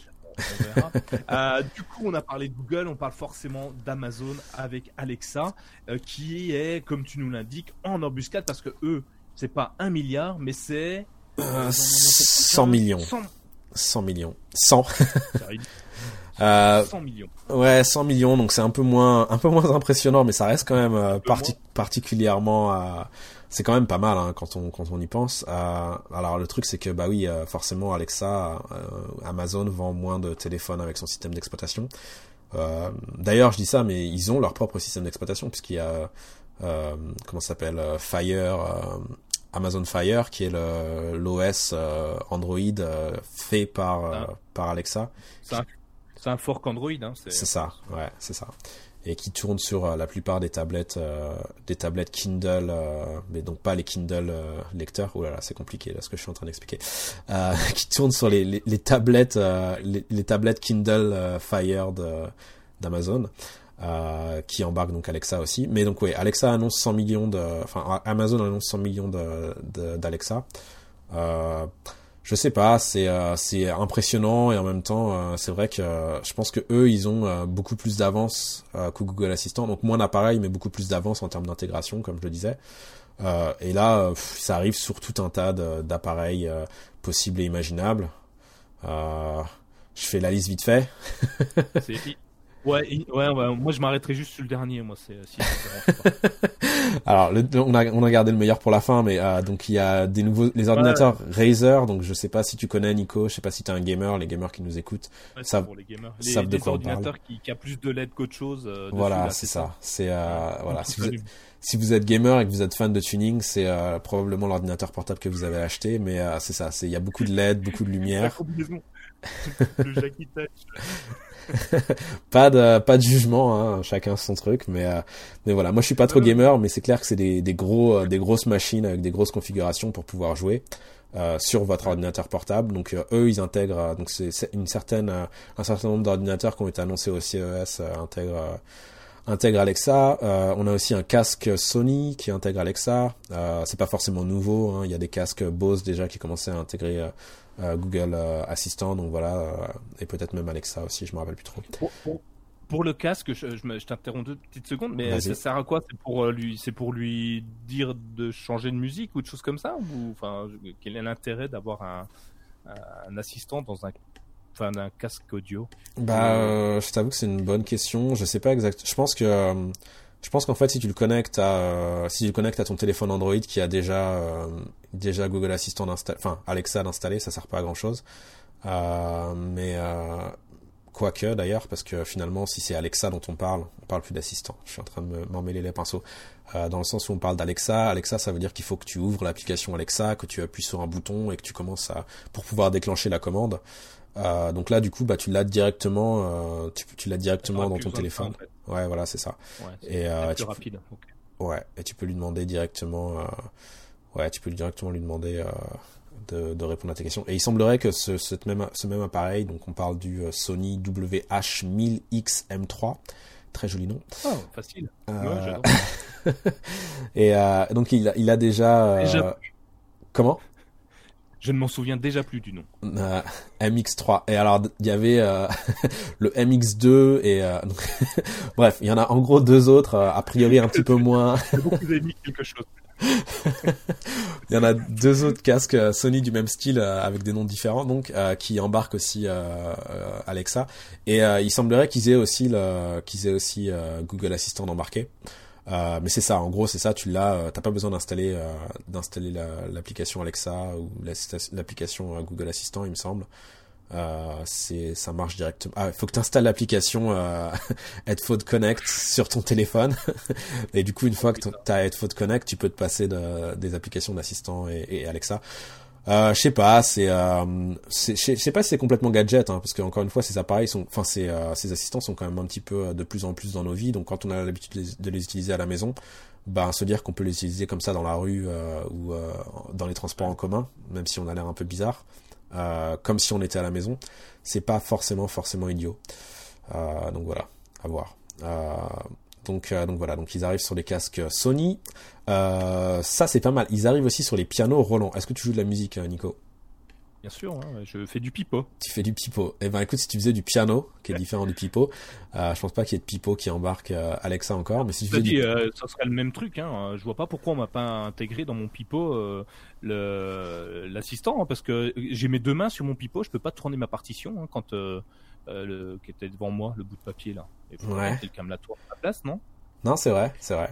Du coup, on a parlé de Google, on parle forcément d'Amazon avec Alexa, qui est, comme tu nous l'indiques, en embuscade parce que eux, c'est pas 1 milliard, mais c'est 100 millions. 100 millions. 100. 100 millions. Ouais, 100 millions, donc c'est un peu moins impressionnant, mais ça reste quand même particulièrement c'est quand même pas mal, hein, quand on y pense. Alors le truc c'est que bah oui, forcément Alexa, Amazon vend moins de téléphones avec son système d'exploitation. D'ailleurs, je dis ça, mais ils ont leur propre système d'exploitation puisqu'il y a comment ça s'appelle, Fire, Amazon Fire, qui est l'OS Android fait par Alexa. C'est un fork Android, hein. C'est ça, ouais, c'est ça. Et qui tourne sur la plupart des tablettes Kindle, mais donc pas les Kindle lecteurs. Oh là là, c'est compliqué là ce que je suis en train d'expliquer. Qui tourne sur les tablettes, les tablettes Kindle Fire d'Amazon, qui embarquent donc Alexa aussi. Mais donc ouais, Alexa annonce 100 millions Amazon annonce 100 millions d'Alexa. Je sais pas, c'est impressionnant et en même temps c'est vrai que je pense que eux ils ont beaucoup plus d'avance que Google Assistant, donc moins d'appareils mais beaucoup plus d'avance en termes d'intégration comme je le disais. Et là ça arrive sur tout un tas d'appareils possibles et imaginables. Je fais la liste vite fait. Ouais, moi je m'arrêterai juste sur le dernier, moi si Alors on a gardé le meilleur pour la fin, mais donc il y a les ordinateurs Razer, donc je sais pas si tu connais Nico, je sais pas si t'es un gamer, les gamers qui nous écoutent savent pour les gamers. Savent de quoi on parle. Ordinateurs qui a plus de LED qu'autre chose. Voilà, dessus, là, c'est ça. Voilà, si si vous êtes gamer et que vous êtes fan de tuning, c'est probablement l'ordinateur portable que vous avez acheté, mais c'est ça, il y a beaucoup de LED, beaucoup de lumière. Le Jackie Touch. Pas de jugement, hein, chacun son truc, mais voilà, moi je suis pas trop gamer, mais c'est clair que c'est des grosses machines avec des grosses configurations pour pouvoir jouer sur votre ordinateur portable. Donc eux ils intègrent, donc c'est un certain nombre d'ordinateurs qui ont été annoncés au CES intègre Alexa. On a aussi un casque Sony qui intègre Alexa. C'est pas forcément nouveau, hein. Il y a des casques Bose déjà qui commençaient à intégrer Google Assistant, donc voilà, et peut-être même Alexa aussi, je me rappelle plus trop. Pour le casque, je t'interromps 2 petites secondes, mais Vas-y. ça sert à quoi? C'est pour lui dire de changer de musique ou de choses comme ça, ou enfin, quel est l'intérêt d'avoir un assistant dans un casque audio? Je t'avoue que c'est une bonne question. Je sais pas exact. Je pense qu'en fait, si tu le connectes à ton téléphone Android qui a déjà Google Assistant Alexa d'installer, ça sert pas à grand chose. Quoique d'ailleurs, parce que finalement, si c'est Alexa dont on parle plus d'assistant. Je suis en train de m'emmêler les pinceaux. Dans le sens où on parle d'Alexa, ça veut dire qu'il faut que tu ouvres l'application Alexa, que tu appuies sur un bouton et que tu commences pour pouvoir déclencher la commande. Donc là, du coup, tu l'as directement, tu l'as directement dans ton téléphone. Ça, en fait. Ouais, voilà, c'est ça. Ouais, c'est plus rapide. Okay. Ouais, et tu peux lui demander directement, lui demander de répondre à tes questions. Et il semblerait que ce même appareil, donc on parle du Sony WH-1000X-M3, très joli nom. Oh, facile. Ouais, j'adore. Et donc il a déjà comment? Je ne m'en souviens déjà plus du nom. MX3. Et alors, il y avait le MX2 et... bref, il y en a en gros 2 autres, a priori un petit peu moins... Vous avez mis quelque chose. Il y en a 2 autres casques Sony du même style avec des noms différents, donc qui embarquent aussi Alexa. Et il semblerait qu'ils aient aussi Google Assistant embarqué. Mais c'est ça, en gros, c'est ça. T'as pas besoin d'installer l'application Alexa ou l'application Google Assistant, il me semble. Ça marche directement. Il faut que tu installes l'application Headphone Connect sur ton téléphone. Et du coup, une fois que tu as Headphone Connect, tu peux te passer des applications d'assistant et Alexa. Je sais pas, je sais pas si c'est complètement gadget, hein, parce que encore une fois, ces appareils ces assistants sont quand même un petit peu de plus en plus dans nos vies. Donc, quand on a l'habitude de les utiliser à la maison, se dire qu'on peut les utiliser comme ça dans la rue ou dans les transports en commun, même si on a l'air un peu bizarre. Comme si on était à la maison, c'est pas forcément idiot. Donc voilà, à voir. Donc voilà, donc ils arrivent sur les casques Sony. Ça c'est pas mal. Ils arrivent aussi sur les pianos Roland. Est-ce que tu joues de la musique, Nico? Bien sûr, hein, je fais du pipeau. Tu fais du pipeau. Eh ben écoute, si tu faisais du piano, qui est différent du pipeau, je pense pas qu'il y ait de pipeau qui embarque Alexa encore, mais si tu faisais ça serait le même truc, hein. Je vois pas pourquoi on m'a pas intégré dans mon pipeau l'assistant, hein, parce que j'ai mes 2 mains sur mon pipeau, je peux pas tourner ma partition, hein, quand qui était devant moi, le bout de papier là. Il faut quelqu'un me la tourne à la place, non? Non, c'est vrai. C'est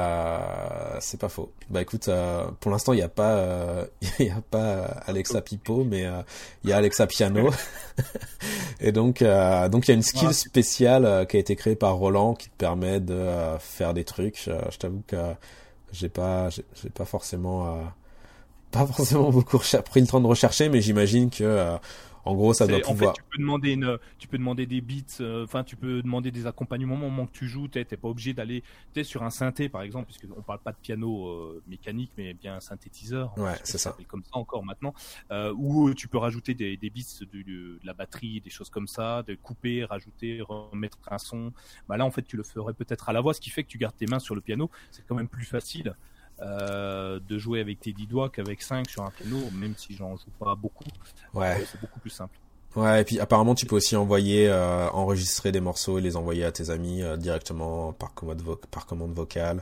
pas faux. Bah écoute, pour l'instant il y a pas Alexa Pipo, mais il y a Alexa Piano. Et donc il y a une skill spéciale qui a été créée par Roland qui te permet de faire des trucs. Je t'avoue que j'ai pas forcément beaucoup pris le temps de rechercher, mais j'imagine que en gros, ça doit pouvoir. En fait, tu peux demander des beats, tu peux demander des accompagnements au moment que tu joues. T'es pas obligé d'aller, sur un synthé, par exemple, puisqu'on parle pas de piano mécanique, mais bien un synthétiseur. Ouais, c'est ça. Comme ça encore maintenant. Où tu peux rajouter des beats de la batterie, des choses comme ça, de couper, rajouter, remettre un son. Là, en fait, tu le ferais peut-être à la voix, ce qui fait que tu gardes tes mains sur le piano. C'est quand même plus facile. De jouer avec tes 10 doigts qu'avec 5 sur un piano, même si j'en joue pas beaucoup. Ouais. C'est beaucoup plus simple. Ouais, et puis apparemment tu peux aussi enregistrer des morceaux et les envoyer à tes amis directement par commande vocale.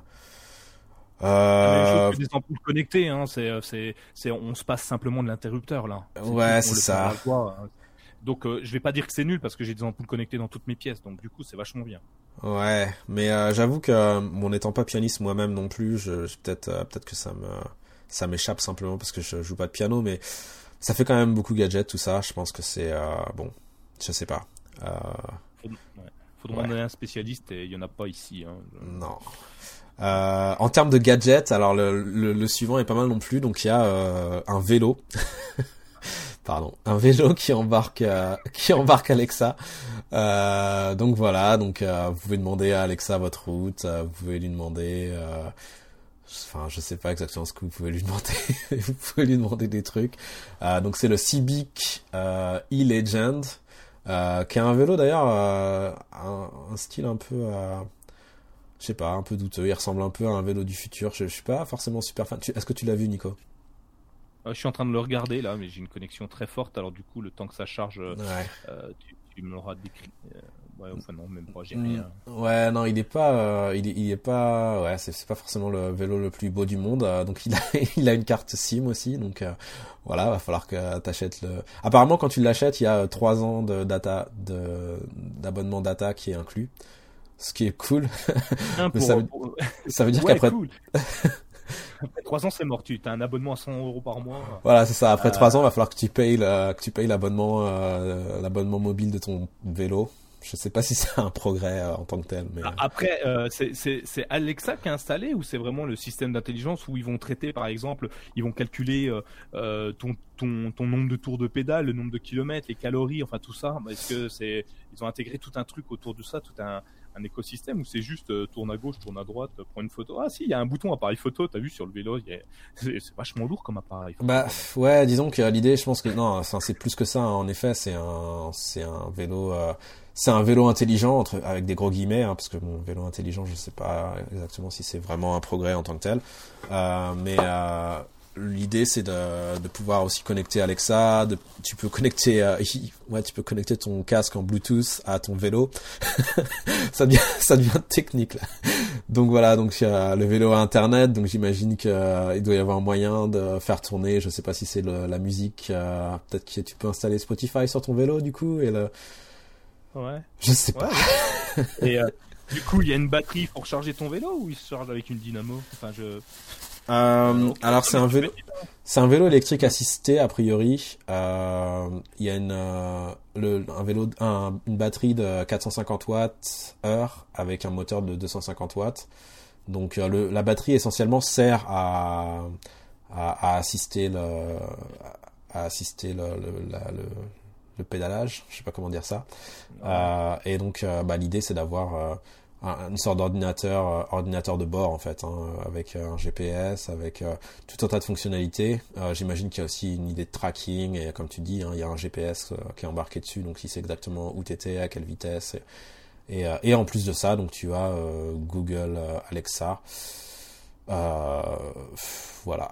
Même chose que des ampoules connectées, hein. On se passe simplement de l'interrupteur là. Ouais, c'est ça. Donc je vais pas dire que c'est nul parce que j'ai des ampoules connectées dans toutes mes pièces, donc du coup c'est vachement bien. Ouais, mais j'avoue que n'étant pas pianiste moi-même non plus, peut-être que ça m'échappe simplement parce que je joue pas de piano, mais ça fait quand même beaucoup gadget tout ça. Je pense que c'est bon, je sais pas. Faut demander à un spécialiste et il y en a pas ici. Hein. Non. En termes de gadgets, alors le suivant est pas mal non plus. Donc il y a un vélo. Pardon, un vélo qui embarque Alexa. Donc voilà, vous pouvez demander à Alexa votre route, vous pouvez lui demander je sais pas exactement ce que vous pouvez lui demander. Vous pouvez lui demander des trucs. Donc c'est le Civic e-Legend qui est un vélo d'ailleurs un style un peu je sais pas, un peu douteux, il ressemble un peu à un vélo du futur. Je suis pas forcément super fan. Est-ce que tu l'as vu, Nico? Je suis en train de le regarder là, mais j'ai une connexion très forte. Alors du coup, le temps que ça charge, tu me l'auras décrit. Non, même pas. J'ai rien. Ouais, non, il est pas. Ouais, c'est pas forcément le vélo le plus beau du monde. Donc il a une carte SIM aussi. Donc voilà, va falloir que t'achètes le. Apparemment, quand tu l'achètes, il y a 3 ans d'abonnement data qui est inclus, ce qui est cool. Mais ça veut dire qu'après. Cool. Après 3 ans, c'est mort. Tu as un abonnement à 100 € par mois. Voilà, c'est ça. Après 3 ans, il va falloir que tu payes l'abonnement mobile de ton vélo. Je sais pas si c'est un progrès en tant que tel. Mais... Après, c'est Alexa qui a installé ou c'est vraiment le système d'intelligence où ils vont traiter, par exemple, ils vont calculer ton nombre de tours de pédale, le nombre de kilomètres, les calories, enfin tout ça. Est-ce que ils ont intégré tout un truc autour de ça, tout un écosystème, ou c'est juste tourne à gauche, tourne à droite, prends une photo. Ah si, il y a un bouton appareil photo, t'as vu sur le vélo, c'est vachement lourd comme appareil photo. Ouais, disons que l'idée, je pense que non, c'est plus que ça, hein. En effet, c'est un vélo intelligent avec des gros guillemets, hein, parce que mon vélo intelligent, je sais pas exactement si c'est vraiment un progrès en tant que tel, mais l'idée c'est de pouvoir aussi connecter Alexa, tu peux connecter ton casque en Bluetooth à ton vélo. ça devient technique là. Donc voilà, donc le vélo a internet, donc j'imagine que il doit y avoir un moyen de faire tourner, je sais pas si c'est la musique, peut-être que tu peux installer Spotify sur ton vélo du coup et Ouais. Je sais pas. Ouais. Et du coup, il y a une batterie pour charger ton vélo ou il se charge avec une dynamo? Enfin, alors c'est un vélo électrique assisté a priori. Il y a une batterie de 450 watts heure avec un moteur de 250 watts. Donc la batterie essentiellement sert à assister le pédalage, je sais pas comment dire ça. Et donc l'idée c'est d'avoir une sorte ordinateur de bord en fait, avec un GPS, avec tout un tas de fonctionnalités. J'imagine qu'il y a aussi une idée de tracking et comme tu dis, il y a un GPS qui est embarqué dessus, donc il sait exactement où t'étais, à quelle vitesse. Et en plus de ça, donc tu as Google Alexa. Voilà.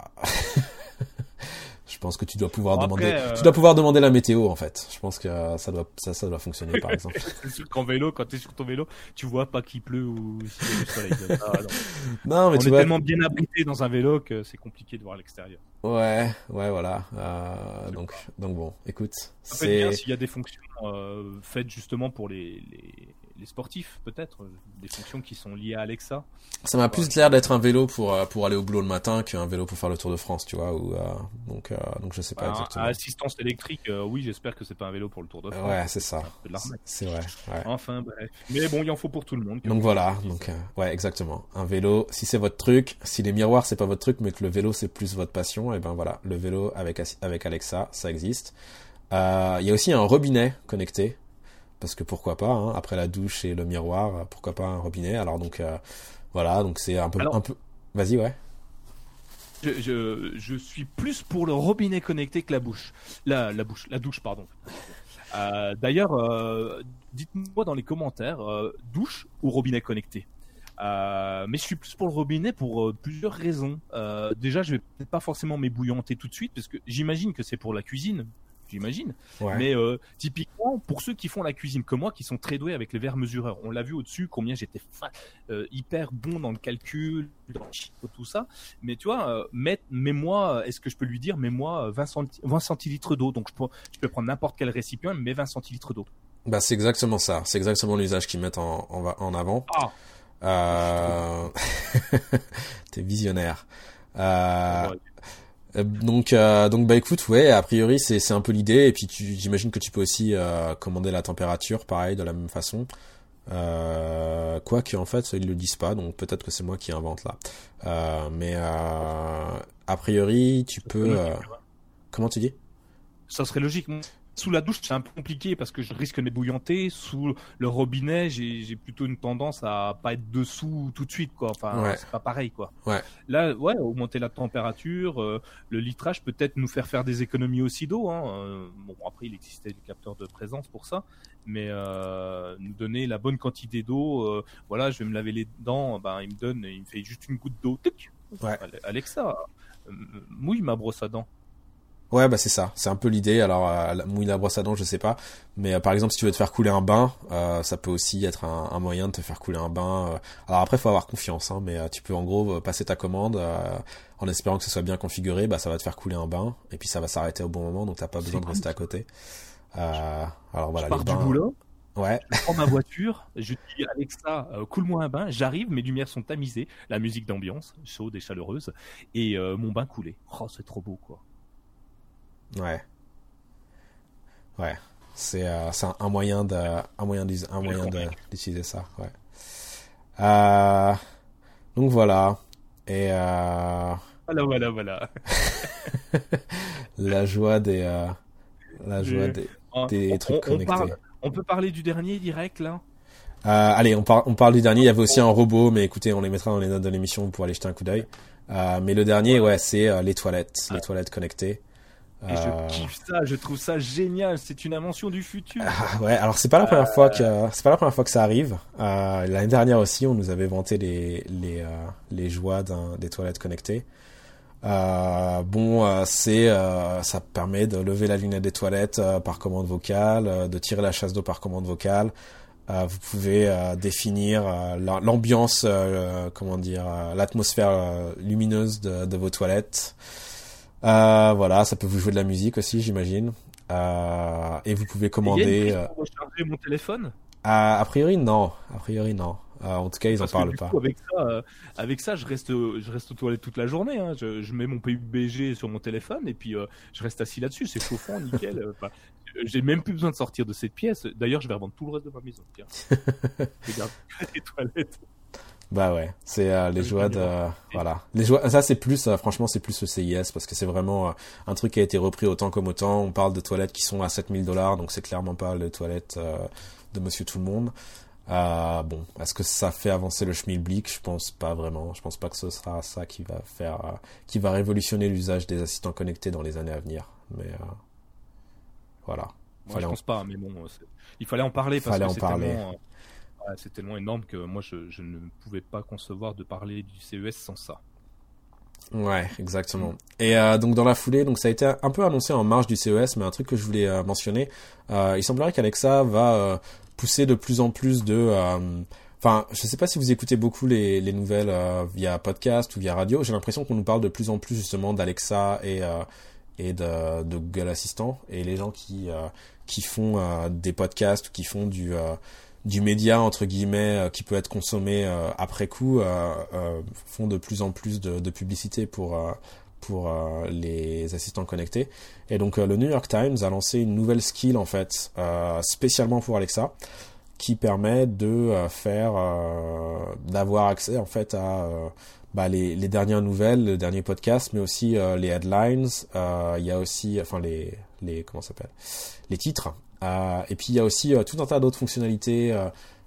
Je pense que tu dois pouvoir demander la météo en fait. Je pense que ça doit fonctionner par exemple. C'est sûr qu'en vélo, quand t'es sur ton vélo, tu vois pas qu'il pleut ou s'il y a du soleil. Non, mais on est tellement bien abrité dans un vélo que c'est compliqué de voir l'extérieur. Ouais, voilà. Donc bon, écoute, ça peut être bien s'il y a des fonctions faites justement pour les sportifs, peut-être des fonctions qui sont liées à Alexa. Ça m'a plus l'air d'être un vélo pour aller au boulot le matin qu'un vélo pour faire le Tour de France, tu vois. Donc je sais pas exactement. À assistance électrique, oui, j'espère que c'est pas un vélo pour le Tour de France. Ouais, c'est ça. C'est vrai. Ouais. Enfin bref. Mais bon, il en faut pour tout le monde. Donc voilà. Donc ouais, exactement. Un vélo, si c'est votre truc, si les miroirs c'est pas votre truc, mais que le vélo c'est plus votre passion, et ben voilà, le vélo avec Alexa, ça existe. Il y a aussi un robinet connecté. Parce que pourquoi pas, après la douche et le miroir, pourquoi pas un robinet. Alors donc voilà, donc c'est un peu. Vas-y, ouais. Je suis plus pour le robinet connecté que la douche, pardon. D'ailleurs, dites-moi dans les commentaires, douche ou robinet connecté. Mais je suis plus pour le robinet pour plusieurs raisons. Déjà, je vais peut-être pas forcément m'ébouillanter tout de suite parce que j'imagine que c'est pour la cuisine. Ouais. Mais typiquement pour ceux qui font la cuisine comme moi, qui sont très doués avec les verres mesureurs, on l'a vu au-dessus combien j'étais hyper bon dans le calcul, dans tout ça. Mais tu vois, mets-moi, est-ce que je peux lui dire, mets-moi 20 centilitres d'eau. Donc je peux prendre n'importe quel récipient, mais 20 centilitres d'eau. Bah c'est exactement ça, c'est exactement l'usage qu'ils mettent en avant. T'es visionnaire. Donc écoute, ouais, a priori c'est un peu l'idée, et puis j'imagine que tu peux aussi commander la température pareil de la même façon, quoique en fait ils le disent pas, donc peut-être que c'est moi qui invente là, mais a priori tu peux comment tu dis? Ça serait logique. Sous la douche, c'est un peu compliqué parce que je risque de m'ébouillanter. Sous le robinet, j'ai plutôt une tendance à pas être dessous tout de suite, quoi. Enfin, ouais. C'est pas pareil, quoi. Ouais. Là, ouais, augmenter la température, le litrage, peut-être nous faire des économies aussi d'eau. Bon, après, il existait des capteurs de présence pour ça, mais nous donner la bonne quantité d'eau. Voilà, je vais me laver les dents, il me fait juste une goutte d'eau. Tic. Ouais. Alexa, mouille ma brosse à dents. Ouais, bah c'est ça, c'est un peu l'idée. Alors mouiller la brosse à dents, je sais pas, mais par exemple si tu veux te faire couler un bain, ça peut aussi être un moyen de te faire couler un bain. Alors après faut avoir confiance, mais tu peux en gros passer ta commande en espérant que ce soit bien configuré, ça va te faire couler un bain et puis ça va s'arrêter au bon moment, donc t'as pas besoin de rester à côté. Alors voilà, je pars du boulot. Ouais. Je prends ma voiture, je dis Alexa, coule-moi un bain, j'arrive, mes lumières sont tamisées, la musique d'ambiance, chaude et chaleureuse, et mon bain coulé. Oh, c'est trop beau, quoi. Ouais, c'est un moyen d'utiliser ça. Ouais. Donc voilà. Et voilà. la joie des trucs connectés. On peut parler du dernier direct là. Allez, on parle du dernier. Il y avait aussi un robot, mais écoutez, on les mettra dans les notes de l'émission pour aller jeter un coup d'œil. Mais le dernier, ouais, c'est les toilettes connectées. Et je kiffe ça, je trouve ça génial, c'est une invention du futur. Ouais, alors c'est pas la première fois que ça arrive. L'année dernière aussi, on nous avait vanté les joies des toilettes connectées. Ça permet de lever la lunette des toilettes par commande vocale, de tirer la chasse d'eau par commande vocale. Vous pouvez définir l'ambiance, l'atmosphère lumineuse de vos toilettes. Voilà, ça peut vous jouer de la musique aussi, j'imagine. Et vous pouvez commander. Il y a une prise pour recharger mon téléphone? A priori, non. En tout cas, ils en parlent pas. Coup, avec ça, je reste aux toilettes toute la journée. Hein. Je mets mon PUBG sur mon téléphone et puis je reste assis là-dessus. C'est chauffant, nickel. J'ai même plus besoin de sortir de cette pièce. D'ailleurs, je vais revendre tout le reste de ma maison. Tiens. Je garde les toilettes. Bah ouais, c'est les joies de voilà. Les joies, ça c'est plus franchement c'est plus le CIS parce que c'est vraiment un truc qui a été repris autant comme autant. On parle de toilettes qui sont à $7,000, donc c'est clairement pas les toilettes de Monsieur Tout le Monde. Bon, est-ce que ça fait avancer le schmilblick? Je pense pas vraiment. Je pense pas que ce sera ça qui va révolutionner l'usage des assistants connectés dans les années à venir. Mais voilà. Moi, je pense pas, mais bon, il fallait en parler parce que c'est tellement énorme que moi je ne pouvais pas concevoir de parler du CES sans ça. Ouais, exactement. Et donc dans la foulée, donc ça a été un peu annoncé en marge du CES, mais un truc que je voulais mentionner, il semblerait qu'Alexa va pousser de plus en plus de enfin, je sais pas si vous écoutez beaucoup les nouvelles via podcast ou via radio, j'ai l'impression qu'on nous parle de plus en plus justement d'Alexa et de Google Assistant, et les gens qui font des podcasts ou qui font du média entre guillemets qui peut être consommé après coup font de plus en plus de publicité pour les assistants connectés. Et donc le New York Times a lancé une nouvelle skill en fait spécialement pour Alexa qui permet de d'avoir accès en fait à les dernières nouvelles, les derniers podcasts, mais aussi les headlines. Il y a aussi enfin les comment ça s'appelle, les titres. Et puis il y a aussi tout un tas d'autres fonctionnalités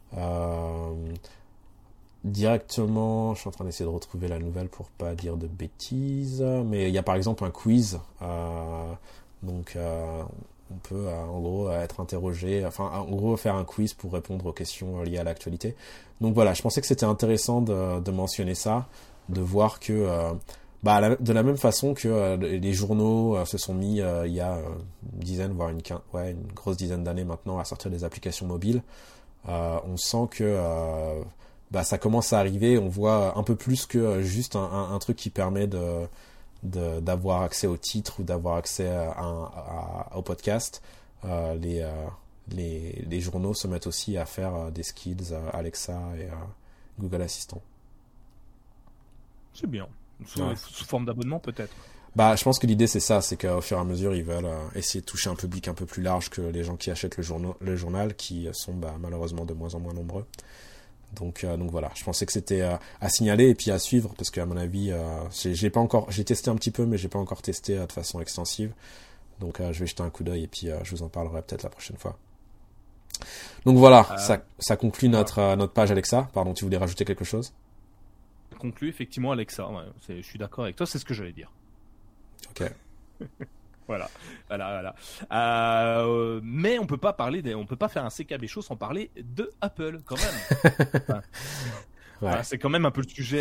directement. Je suis en train d'essayer de retrouver la nouvelle pour pas dire de bêtises, mais il y a par exemple un quiz. Donc on peut en gros être interrogé, enfin en gros faire un quiz pour répondre aux questions liées à l'actualité. Donc voilà, je pensais que c'était intéressant de mentionner ça, de voir que de la même façon que les journaux se sont mis il y a une dizaine, voire une grosse dizaine d'années maintenant à sortir des applications mobiles, on sent que ça commence à arriver. On voit un peu plus que juste un truc qui permet d'avoir accès aux titres ou d'avoir accès au podcast. Les journaux se mettent aussi à faire des skills Alexa et Google Assistant. C'est bien. Sous forme d'abonnement peut-être. Je pense que l'idée c'est ça, c'est qu'au fur et à mesure ils veulent essayer de toucher un public un peu plus large que les gens qui achètent le journal, qui sont malheureusement de moins en moins nombreux. Donc voilà, je pensais que c'était à signaler et puis à suivre, parce qu'à mon avis j'ai testé un petit peu, mais j'ai pas encore testé de façon extensive. Donc je vais jeter un coup d'œil et puis je vous en parlerai peut-être la prochaine fois. Donc voilà, ça conclut notre page Alexa. Pardon, tu voulais rajouter quelque chose? Conclut effectivement Alexa, je suis d'accord avec toi, c'est ce que j'allais dire. Ok. Voilà. Mais on peut pas faire un CKB Show sans parler de Apple quand même. C'est quand même un peu le sujet,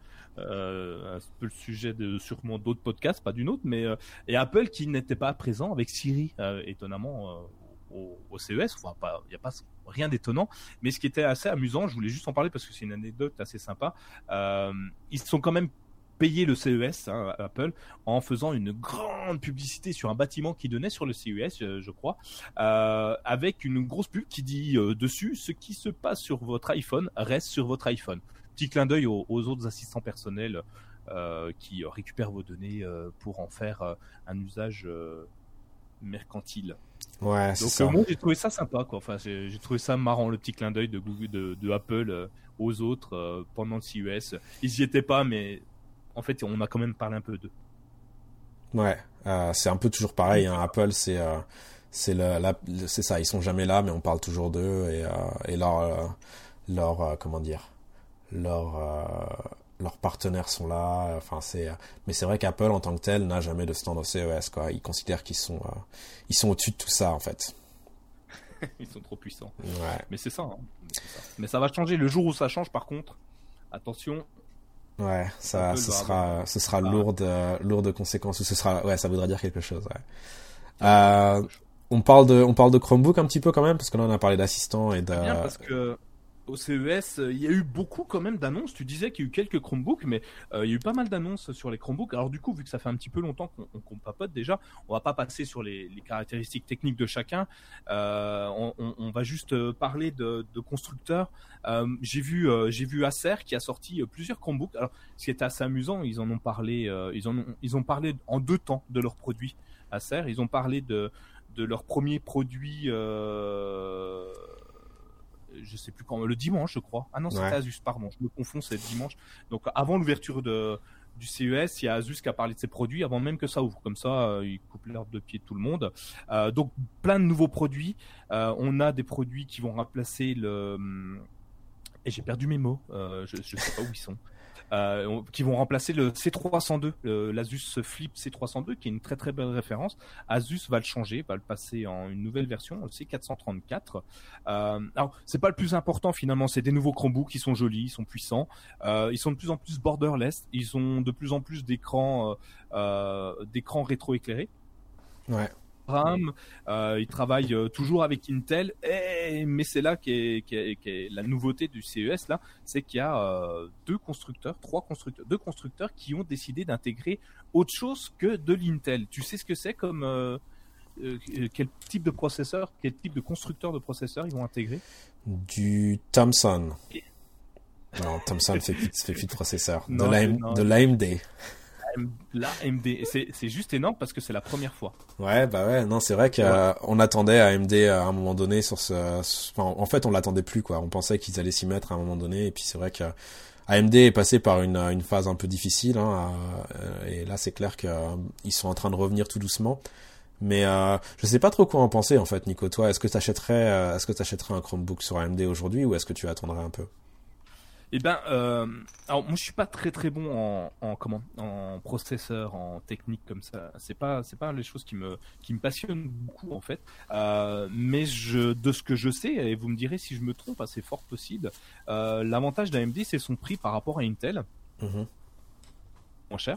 de sûrement d'autres podcasts, pas d'une autre, mais et Apple qui n'était pas présent avec Siri, étonnamment. Au CES, enfin il n'y a pas rien d'étonnant, mais ce qui était assez amusant, je voulais juste en parler parce que c'est une anecdote assez sympa, ils se sont quand même payé le CES, Apple, en faisant une grande publicité sur un bâtiment qui donnait sur le CES, je crois, avec une grosse pub qui dit dessus: ce qui se passe sur votre iPhone reste sur votre iPhone. Petit clin d'œil aux autres assistants personnels qui récupèrent vos données pour en faire un usage mercantile. Ouais, c'est ça. Donc moi j'ai trouvé ça sympa, quoi. Enfin, j'ai trouvé ça marrant, le petit clin d'œil de Google, de Apple aux autres pendant le CES. Ils y étaient pas, mais en fait on a quand même parlé un peu d'eux. Ouais, c'est un peu toujours pareil. Apple, c'est ça. Ils sont jamais là, mais on parle toujours d'eux et leur comment dire, leurs partenaires sont là. Enfin, mais c'est vrai qu'Apple en tant que tel n'a jamais de stand au CES, quoi. Ils considèrent qu'ils sont au-dessus de tout ça, en fait. Ils sont trop puissants. Ouais. Mais c'est ça, Mais ça va changer le jour où ça change, par contre. Attention. Ouais, ce sera lourd de conséquences, ou ça voudra dire quelque chose. Ouais. on parle de Chromebook un petit peu quand même, parce que là on a parlé d'assistants et de... Bien, parce que au CES, il y a eu beaucoup quand même d'annonces. Tu disais qu'il y a eu quelques Chromebooks, mais il y a eu pas mal d'annonces sur les Chromebooks. Alors du coup, vu que ça fait un petit peu longtemps qu'on papote déjà, on va pas passer sur les caractéristiques techniques de chacun. On va juste parler de constructeurs. J'ai vu Acer qui a sorti plusieurs Chromebooks. Alors, ce qui était assez amusant, ils en ont parlé. Ils ont parlé en 2 temps de leurs produits. Acer, ils ont parlé de leur premier produit. Je sais plus quand, le dimanche, je crois. Ah non, c'était Asus, pardon, je me confonds, c'est dimanche. Donc avant l'ouverture du CES, il y a Asus qui a parlé de ses produits avant même que ça ouvre. Comme ça, ils coupent l'herbe de pied de tout le monde. Donc plein de nouveaux produits. On a des produits qui vont remplacer et j'ai perdu mes mots. Je sais pas où ils sont. Qui vont remplacer le C302, l'Asus Flip C302, qui est une très très belle référence. Asus va le changer, va le passer en une nouvelle version, le C434. Alors, c'est pas le plus important finalement, c'est des nouveaux Chromebooks qui sont jolis, ils sont puissants, ils sont de plus en plus borderless, ils ont de plus en plus d'écrans rétroéclairés. Ouais. Ils travaillent toujours avec Intel, mais c'est là qu'est la nouveauté du CES là, c'est qu'il y a deux constructeurs qui ont décidé d'intégrer autre chose que de l'Intel. Tu sais ce que c'est comme quel type de processeur, quel type de constructeur de processeur ils vont intégrer? Du Thomson. Non, Thomson fait plus de processeurs. Non, de l'AMD. L'AMD, c'est juste énorme parce que c'est la première fois. Ouais, bah ouais, non, c'est vrai qu'on attendait AMD à un moment donné en fait, on l'attendait plus, quoi. On pensait qu'ils allaient s'y mettre à un moment donné, et puis c'est vrai que AMD est passé par une phase un peu difficile, hein, et là, c'est clair qu'ils sont en train de revenir tout doucement. Mais je sais pas trop quoi en penser, en fait, Nico. Toi, est-ce que t'achèterais un Chromebook sur AMD aujourd'hui, ou est-ce que tu attendrais un peu? Eh ben, alors moi je suis pas très très bon en processeur, en technique comme ça. C'est pas les choses qui me passionnent beaucoup en fait. Mais de ce que je sais, et vous me direz si je me trompe, hein, c'est fort possible. L'avantage d'AMD, c'est son prix par rapport à Intel, moins cher.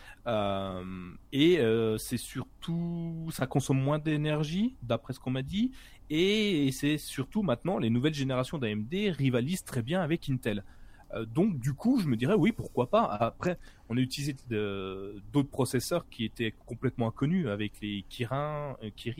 C'est surtout, ça consomme moins d'énergie, d'après ce qu'on m'a dit, et c'est surtout maintenant les nouvelles générations d'AMD rivalisent très bien avec Intel. Donc du coup, je me dirais oui, pourquoi pas. Après, on a utilisé d'autres processeurs qui étaient complètement inconnus avec les Kirin,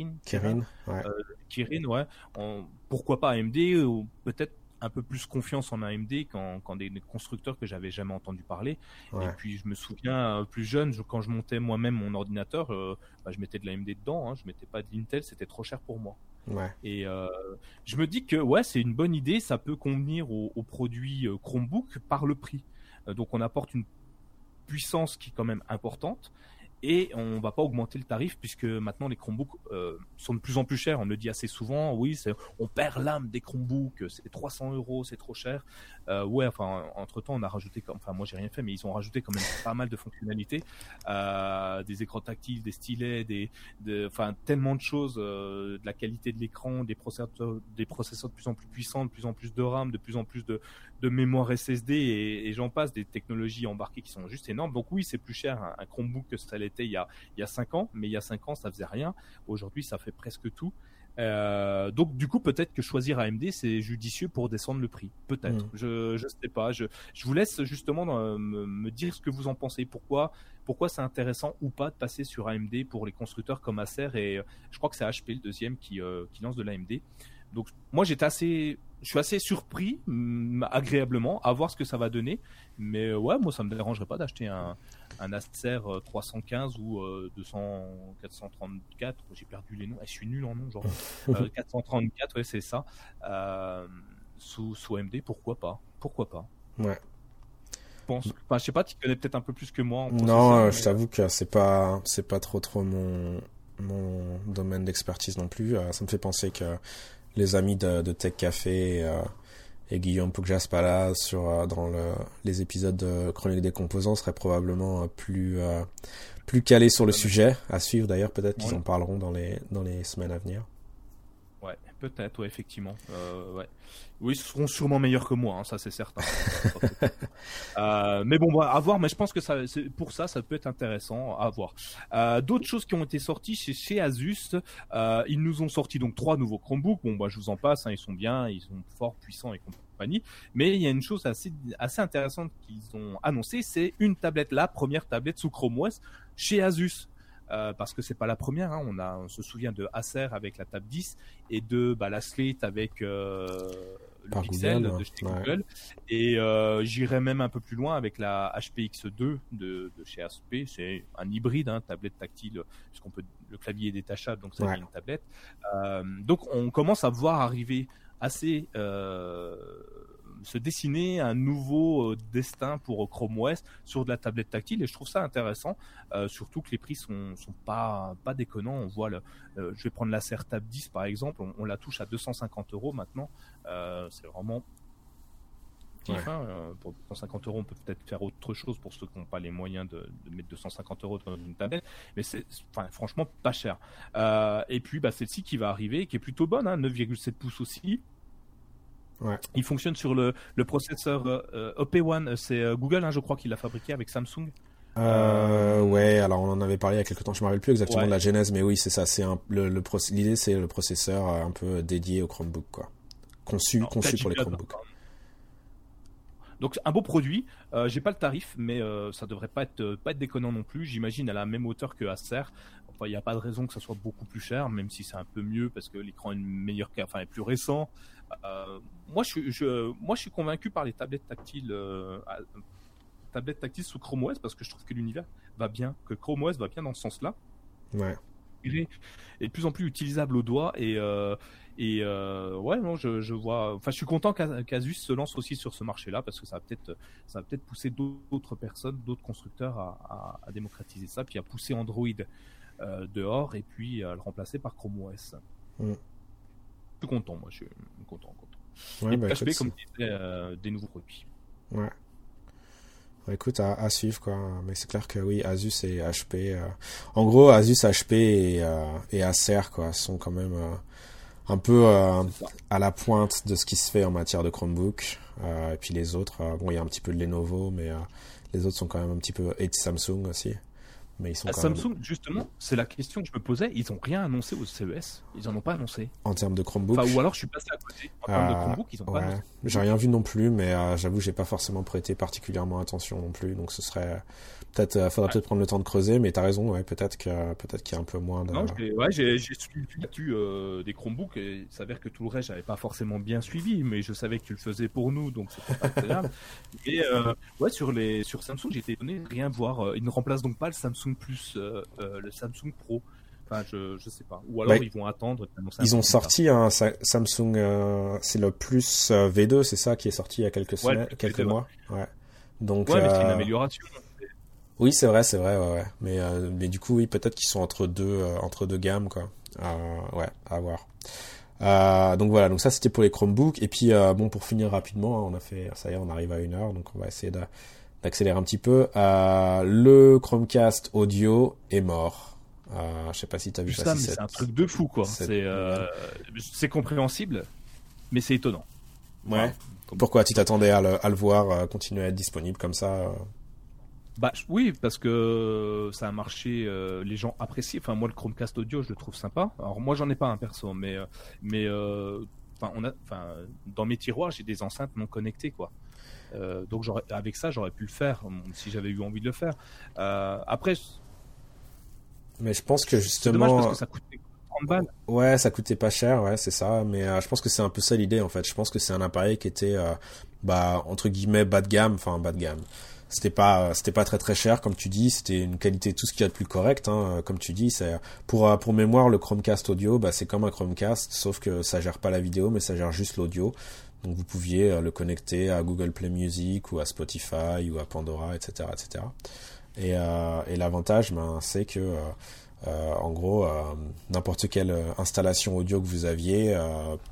ouais. Pourquoi pas AMD, ou peut-être un peu plus confiance en AMD quand des constructeurs que j'avais jamais entendu parler. Ouais. Et puis je me souviens plus jeune, quand je montais moi-même mon ordinateur, je mettais de l'AMD dedans, hein, je mettais pas de l'Intel, c'était trop cher pour moi. Ouais. Et je me dis que ouais, c'est une bonne idée, ça peut convenir aux produits Chromebook par le prix. Donc on apporte une puissance qui est quand même importante. Et on va pas augmenter le tarif puisque maintenant les Chromebooks sont de plus en plus chers. On me le dit assez souvent. Oui, on perd l'âme des Chromebooks. C'est 300 €, c'est trop cher. Ouais, enfin, entre temps, on a rajouté, enfin, moi j'ai rien fait, mais ils ont rajouté quand même pas mal de fonctionnalités, des écrans tactiles, des stylets, enfin, tellement de choses, de la qualité de l'écran, des processeurs de plus en plus puissants, de plus en plus de RAM, de plus en plus de mémoire SSD et j'en passe, des technologies embarquées qui sont juste énormes. Donc oui, c'est plus cher un Chromebook que ça l'était il y a 5 ans, mais il y a 5 ans, ça faisait rien. Aujourd'hui, ça fait presque tout. Donc du coup, peut-être que choisir AMD, c'est judicieux pour descendre le prix. Peut-être. Je sais pas. Je vous laisse justement me dire ce que vous en pensez. Pourquoi c'est intéressant ou pas de passer sur AMD pour les constructeurs comme Acer, et je crois que c'est HP le deuxième qui lance de l'AMD. Donc moi je suis assez surpris, agréablement, à voir ce que ça va donner. Mais ouais, moi ça me dérangerait pas d'acheter un Acer 315 ou 434. J'ai perdu les noms. Je suis nul en nom, genre 434, ouais, c'est ça. Sous AMD, pourquoi pas. Ouais. Je sais pas, tu connais peut-être un peu plus que moi. Non, je t'avoue que c'est pas trop mon domaine d'expertise non plus. Ça me fait penser que les amis de Tech Café et Guillaume Pougjaspala dans les épisodes de Chronique des composants seraient probablement plus calés sur le sujet. À suivre d'ailleurs, peut-être qu'ils en parleront dans les semaines à venir. Ouais, Peut-être, ouais, effectivement. Ouais. Oui, ils seront sûrement meilleurs que moi, hein, ça c'est certain. Mais bon, à voir. Mais je pense que pour ça peut être intéressant à voir. D'autres choses qui ont été sorties chez Asus, ils nous ont sorti donc 3 nouveaux Chromebooks. Bon, je vous en passe, hein, ils sont bien, ils sont forts, puissants et compagnie. Mais il y a une chose assez intéressante qu'ils ont annoncé, c'est une tablette, la première tablette sous Chrome OS chez Asus. Parce que c'est pas la première, hein. On se souvient de Acer avec la Tab 10 et de la Slate avec le Pixel Google, de chez Google. Et j'irais même un peu plus loin avec la HPX2 de chez HP. C'est un hybride, hein, tablette tactile, puisqu'on peut, le clavier est détachable, donc ça devient une tablette. Donc on commence à voir arriver assez se dessiner un nouveau destin pour Chrome OS sur de la tablette tactile, et je trouve ça intéressant, surtout que les prix sont pas déconnants. On voit je vais prendre l'Acer Tab 10 par exemple, on la touche à 250 € maintenant. C'est vraiment pour 250 €, on peut peut-être faire autre chose pour ceux qui n'ont pas les moyens de mettre 250 € dans une tablette, mais c'est franchement pas cher. Et puis celle-ci qui va arriver, qui est plutôt bonne, hein, 9,7 pouces aussi. Ouais. Il fonctionne sur le processeur OP1, c'est Google, hein, je crois, qui l'a fabriqué avec Samsung. Ouais, alors on en avait parlé il y a quelques temps, je ne me rappelle plus exactement de la genèse, mais oui, c'est ça. L'idée, c'est le processeur un peu dédié au Chromebook, quoi. Conçu pour les Chromebooks. Donc un beau produit. J'ai pas le tarif, mais ça devrait pas être déconnant non plus. J'imagine à la même hauteur que Acer. Enfin, il n'y a pas de raison que ça soit beaucoup plus cher, même si c'est un peu mieux parce que l'écran est plus récent. Moi, je suis convaincu par les tablettes tactiles sous Chrome OS, parce que je trouve que l'univers va bien, que Chrome OS va bien dans ce sens-là. Ouais. Il est de plus en plus utilisable au doigt je vois. Enfin, je suis content qu'Asus se lance aussi sur ce marché-là, parce que ça va peut-être pousser d'autres personnes, d'autres constructeurs à démocratiser ça, puis à pousser Android dehors, et puis à le remplacer par Chrome OS. Je suis content, moi, je suis content. Ouais, et HP, comme tu disais, des nouveaux produits. Ouais. Écoute, à suivre, quoi. Mais c'est clair que oui, Asus et HP. En gros, Asus, HP et Acer, quoi, sont quand même un peu à la pointe de ce qui se fait en matière de Chromebook. Et puis les autres, il y a un petit peu de Lenovo, mais les autres sont quand même un petit peu. Et Samsung aussi. Mais ils sont Samsung, justement, c'est la question que je me posais. Ils n'ont rien annoncé au CES. Ils en ont pas annoncé. En termes de Chromebook. Ou alors je suis passé à côté. En termes de Chromebook, ils n'ont pas annoncé. J'ai rien vu non plus, mais j'avoue, j'ai pas forcément prêté particulièrement attention non plus. Donc ce serait faudrait peut-être prendre le temps de creuser. Mais t'as raison, peut-être qu'il y a un peu moins de. Non, j'ai suivi là-dessus des Chromebooks, et il s'avère que tout le reste, j'avais pas forcément bien suivi, mais je savais que tu le faisais pour nous, donc c'était pas très grave. Et sur Samsung, j'étais étonné de rien voir. Ils ne remplacent donc pas le Samsung Plus, le Samsung Pro. Enfin, je sais pas. Ou alors ils vont attendre. Ils ont sorti un Samsung, c'est le Plus V2, c'est ça, qui est sorti il y a quelques mois. Ouais. Donc. Ouais, mais c'est une amélioration. Oui, c'est vrai, ouais. Mais du coup, oui, peut-être qu'ils sont entre deux gammes, quoi. À voir. Donc voilà, donc ça c'était pour les Chromebooks. Et puis pour finir rapidement, on arrive à 1 heure, donc on va essayer d'accélérer un petit peu. Le Chromecast audio est mort. Je sais pas si t'as vu ça. Mais c'est un truc de fou, quoi. C'est compréhensible, mais c'est étonnant. Ouais. Pourquoi tu t'attendais à le voir continuer à être disponible comme ça? Oui, parce que ça a marché, les gens apprécient. Enfin, moi, le Chromecast audio, je le trouve sympa. Alors, moi, j'en ai pas un perso, mais dans mes tiroirs, j'ai des enceintes non connectées, quoi. Donc, avec ça, j'aurais pu le faire si j'avais eu envie de le faire. Après. Mais je pense que justement. C'est dommage parce que ça coûtait 30 balles. Ouais, ça coûtait pas cher, ouais, c'est ça. Mais je pense que c'est un peu ça l'idée, en fait. Je pense que c'est un appareil qui était, entre guillemets, bas de gamme. C'était pas très très cher, comme tu dis. C'était une qualité tout ce qu'il y a de plus correct, hein. Comme tu dis, c'est pour mémoire, le Chromecast audio, c'est comme un Chromecast, sauf que ça gère pas la vidéo, mais ça gère juste l'audio. Donc vous pouviez le connecter à Google Play Music ou à Spotify ou à Pandora, etc., etc. Et l'avantage, c'est que en gros, n'importe quelle installation audio que vous aviez,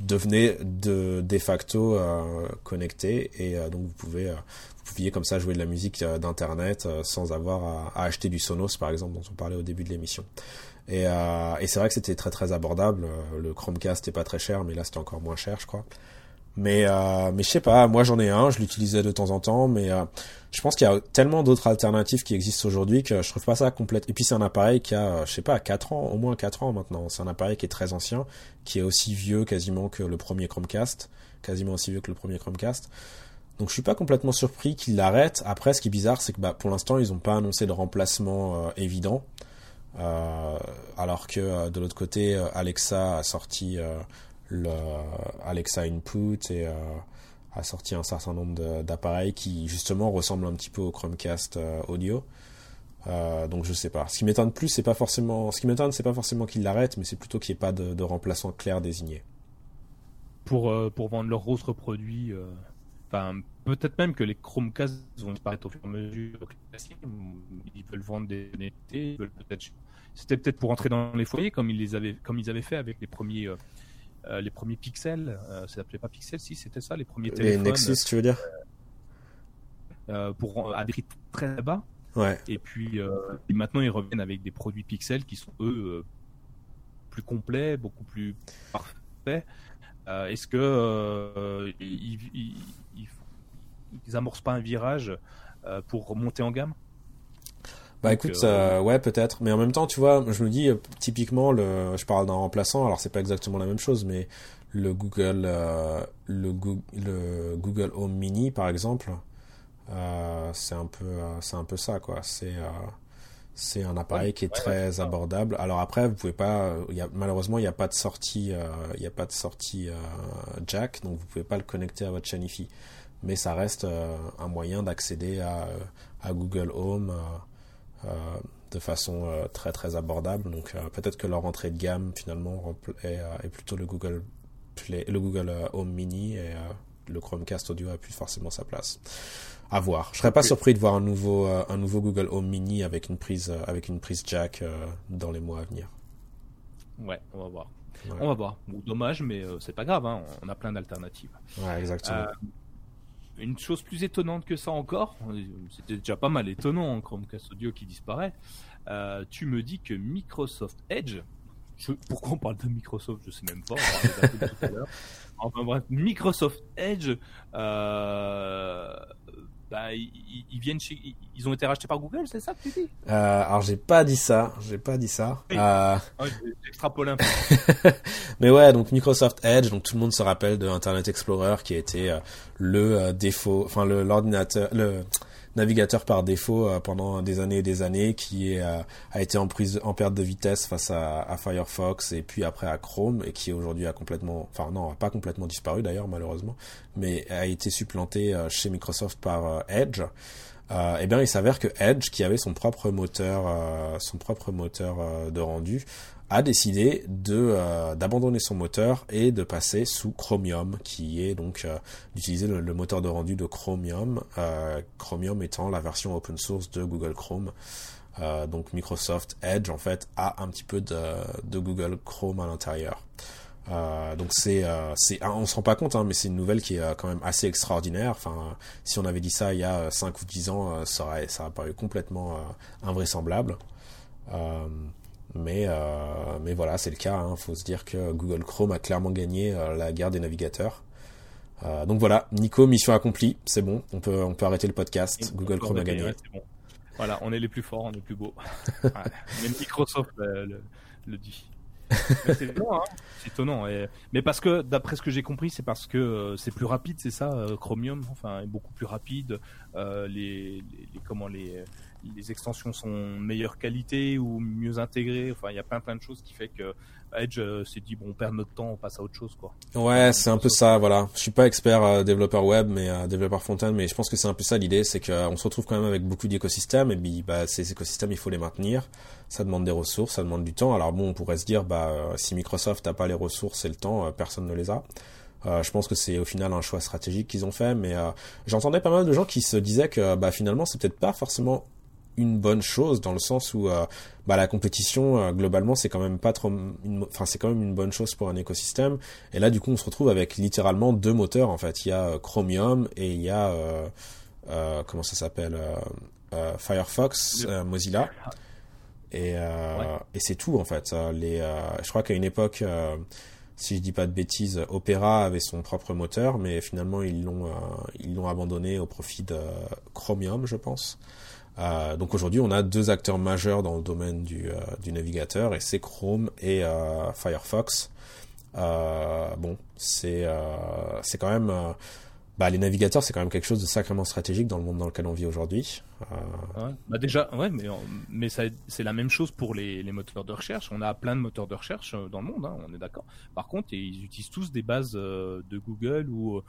devenait de facto connecté, et donc vous pouviez comme ça jouer de la musique d'internet sans avoir à acheter du Sonos par exemple, dont on parlait au début de l'émission. Et c'est vrai que c'était très très abordable. Le Chromecast est pas très cher, mais là c'était encore moins cher, je crois. Mais je sais pas, moi j'en ai un, je l'utilisais de temps en temps, mais je pense qu'il y a tellement d'autres alternatives qui existent aujourd'hui que je trouve pas ça complète. Et puis c'est un appareil qui a, je sais pas, 4 ans, au moins 4 ans maintenant. C'est un appareil qui est très ancien, qui est aussi vieux quasiment que le premier Chromecast, quasiment aussi vieux que le premier Chromecast. Donc je suis pas complètement surpris qu'ils l'arrêtent. Après, ce qui est bizarre, c'est que pour l'instant ils ont pas annoncé de remplacement évident. Alors que de l'autre côté, Alexa a sorti le Alexa Input et a sorti un certain nombre d'appareils qui justement ressemblent un petit peu au Chromecast audio. Donc je sais pas. Ce qui m'étonne, c'est pas forcément qu'ils l'arrêtent, mais c'est plutôt qu'il n'y ait pas de remplaçant clair désigné. Pour vendre leurs autres produits, peut-être même que les Chromecast vont disparaître au fur et à mesure. Ils veulent vendre des connectés, c'était peut-être pour entrer dans les foyers comme ils avaient fait avec les premiers Pixel. Ça s'appelait pas Pixel, si c'était ça, les premiers téléphones. Les Nexus, tu veux dire? À des prix très bas. Ouais. Et puis maintenant ils reviennent avec des produits Pixel qui sont eux plus complets, beaucoup plus parfaits. Est-ce que ils amorcent pas un virage pour monter en gamme? Bah écoute, ouais peut-être, mais en même temps tu vois, je me dis typiquement je parle d'un remplaçant, alors c'est pas exactement la même chose, mais le Google Home Mini par exemple, c'est un peu ça quoi, c'est un appareil qui est très abordable. Alors après vous pouvez pas, malheureusement il y a pas de sortie jack, donc vous pouvez pas le connecter à votre chaîne Hi-Fi, mais ça reste un moyen d'accéder à Google Home de façon très très abordable. Donc peut-être que leur entrée de gamme finalement est plutôt le Google Home Mini, et le Chromecast audio a plus forcément sa place. À voir. Je serais pas surpris de voir un nouveau Google Home Mini avec une prise jack dans les mois à venir. Ouais, on va voir. Ouais. On va voir. Bon, dommage, mais c'est pas grave, hein, on a plein d'alternatives. Ouais, exactement. Une chose plus étonnante que ça encore, c'était déjà pas mal étonnant en Chromecast audio qui disparaît. Tu me dis que Microsoft Edge, pourquoi on parle de Microsoft, je sais même pas. On parlait d'un peu tout à l'heure. Enfin bref, Microsoft Edge, ils ont été rachetés par Google, c'est ça que tu dis? Alors j'ai pas dit ça. Oui. J'ai extrapolé un peu. Mais ouais, donc Microsoft Edge, donc tout le monde se rappelle de Internet Explorer qui a été le navigateur par défaut pendant des années et des années, qui a été en perte de vitesse face à Firefox et puis après à Chrome, et qui aujourd'hui a pas complètement disparu d'ailleurs malheureusement, mais a été supplanté chez Microsoft par Edge. Eh bien il s'avère que Edge, qui avait son propre moteur de rendu, a décidé d'abandonner son moteur et de passer sous Chromium, qui est donc d'utiliser le moteur de rendu de Chromium, Chromium étant la version open source de Google Chrome. Donc Microsoft Edge en fait a un petit peu de Google Chrome à l'intérieur. Donc on se rend pas compte, hein, mais c'est une nouvelle qui est quand même assez extraordinaire. Enfin, si on avait dit ça il y a 5 ou 10 ans, ça aurait paru complètement invraisemblable. Mais voilà, c'est le cas, hein. Faut se dire que Google Chrome a clairement gagné la guerre des navigateurs. Donc voilà, Nico, mission accomplie, c'est bon, on peut arrêter le podcast. Google Chrome a gagné. Ouais, c'est bon. Voilà, on est les plus forts, on est les plus beaux. Ouais. Même Microsoft le dit. Mais c'est étonnant, hein. C'est étonnant. Mais parce que, d'après ce que j'ai compris, c'est parce que c'est plus rapide, c'est ça, Chromium, enfin, est beaucoup plus rapide. Les extensions sont de meilleure qualité ou mieux intégrées. Enfin, il y a plein de choses qui fait que Edge s'est dit, bon, on perd notre temps, on passe à autre chose, quoi. Ouais, c'est un peu ça, voilà. Je suis pas expert développeur web, mais développeur front-end, mais je pense que c'est un peu ça l'idée, c'est qu'on se retrouve quand même avec beaucoup d'écosystèmes, et puis ces écosystèmes, il faut les maintenir. Ça demande des ressources, ça demande du temps. Alors bon, on pourrait se dire, si Microsoft n'a pas les ressources et le temps, personne ne les a. Je pense que c'est au final un choix stratégique qu'ils ont fait, mais j'entendais pas mal de gens qui se disaient que finalement c'est peut-être pas forcément une bonne chose dans le sens où la compétition globalement c'est quand même pas trop c'est quand même une bonne chose pour un écosystème. Et là du coup on se retrouve avec littéralement 2 moteurs en fait. Il y a Chromium et il y a comment ça s'appelle Firefox, Mozilla. Et c'est tout en fait. Je crois qu'à une époque, si je dis pas de bêtises, Opera avait son propre moteur, mais finalement ils l'ont abandonné au profit de Chromium, je pense. Donc aujourd'hui, on a 2 acteurs majeurs dans le domaine du navigateur, et c'est Chrome et Firefox. C'est quand même les navigateurs, c'est quand même quelque chose de sacrément stratégique dans le monde dans lequel on vit aujourd'hui. Déjà, mais c'est la même chose pour les moteurs de recherche. On a plein de moteurs de recherche dans le monde, hein, on est d'accord. Par contre, ils utilisent tous des bases de Google ou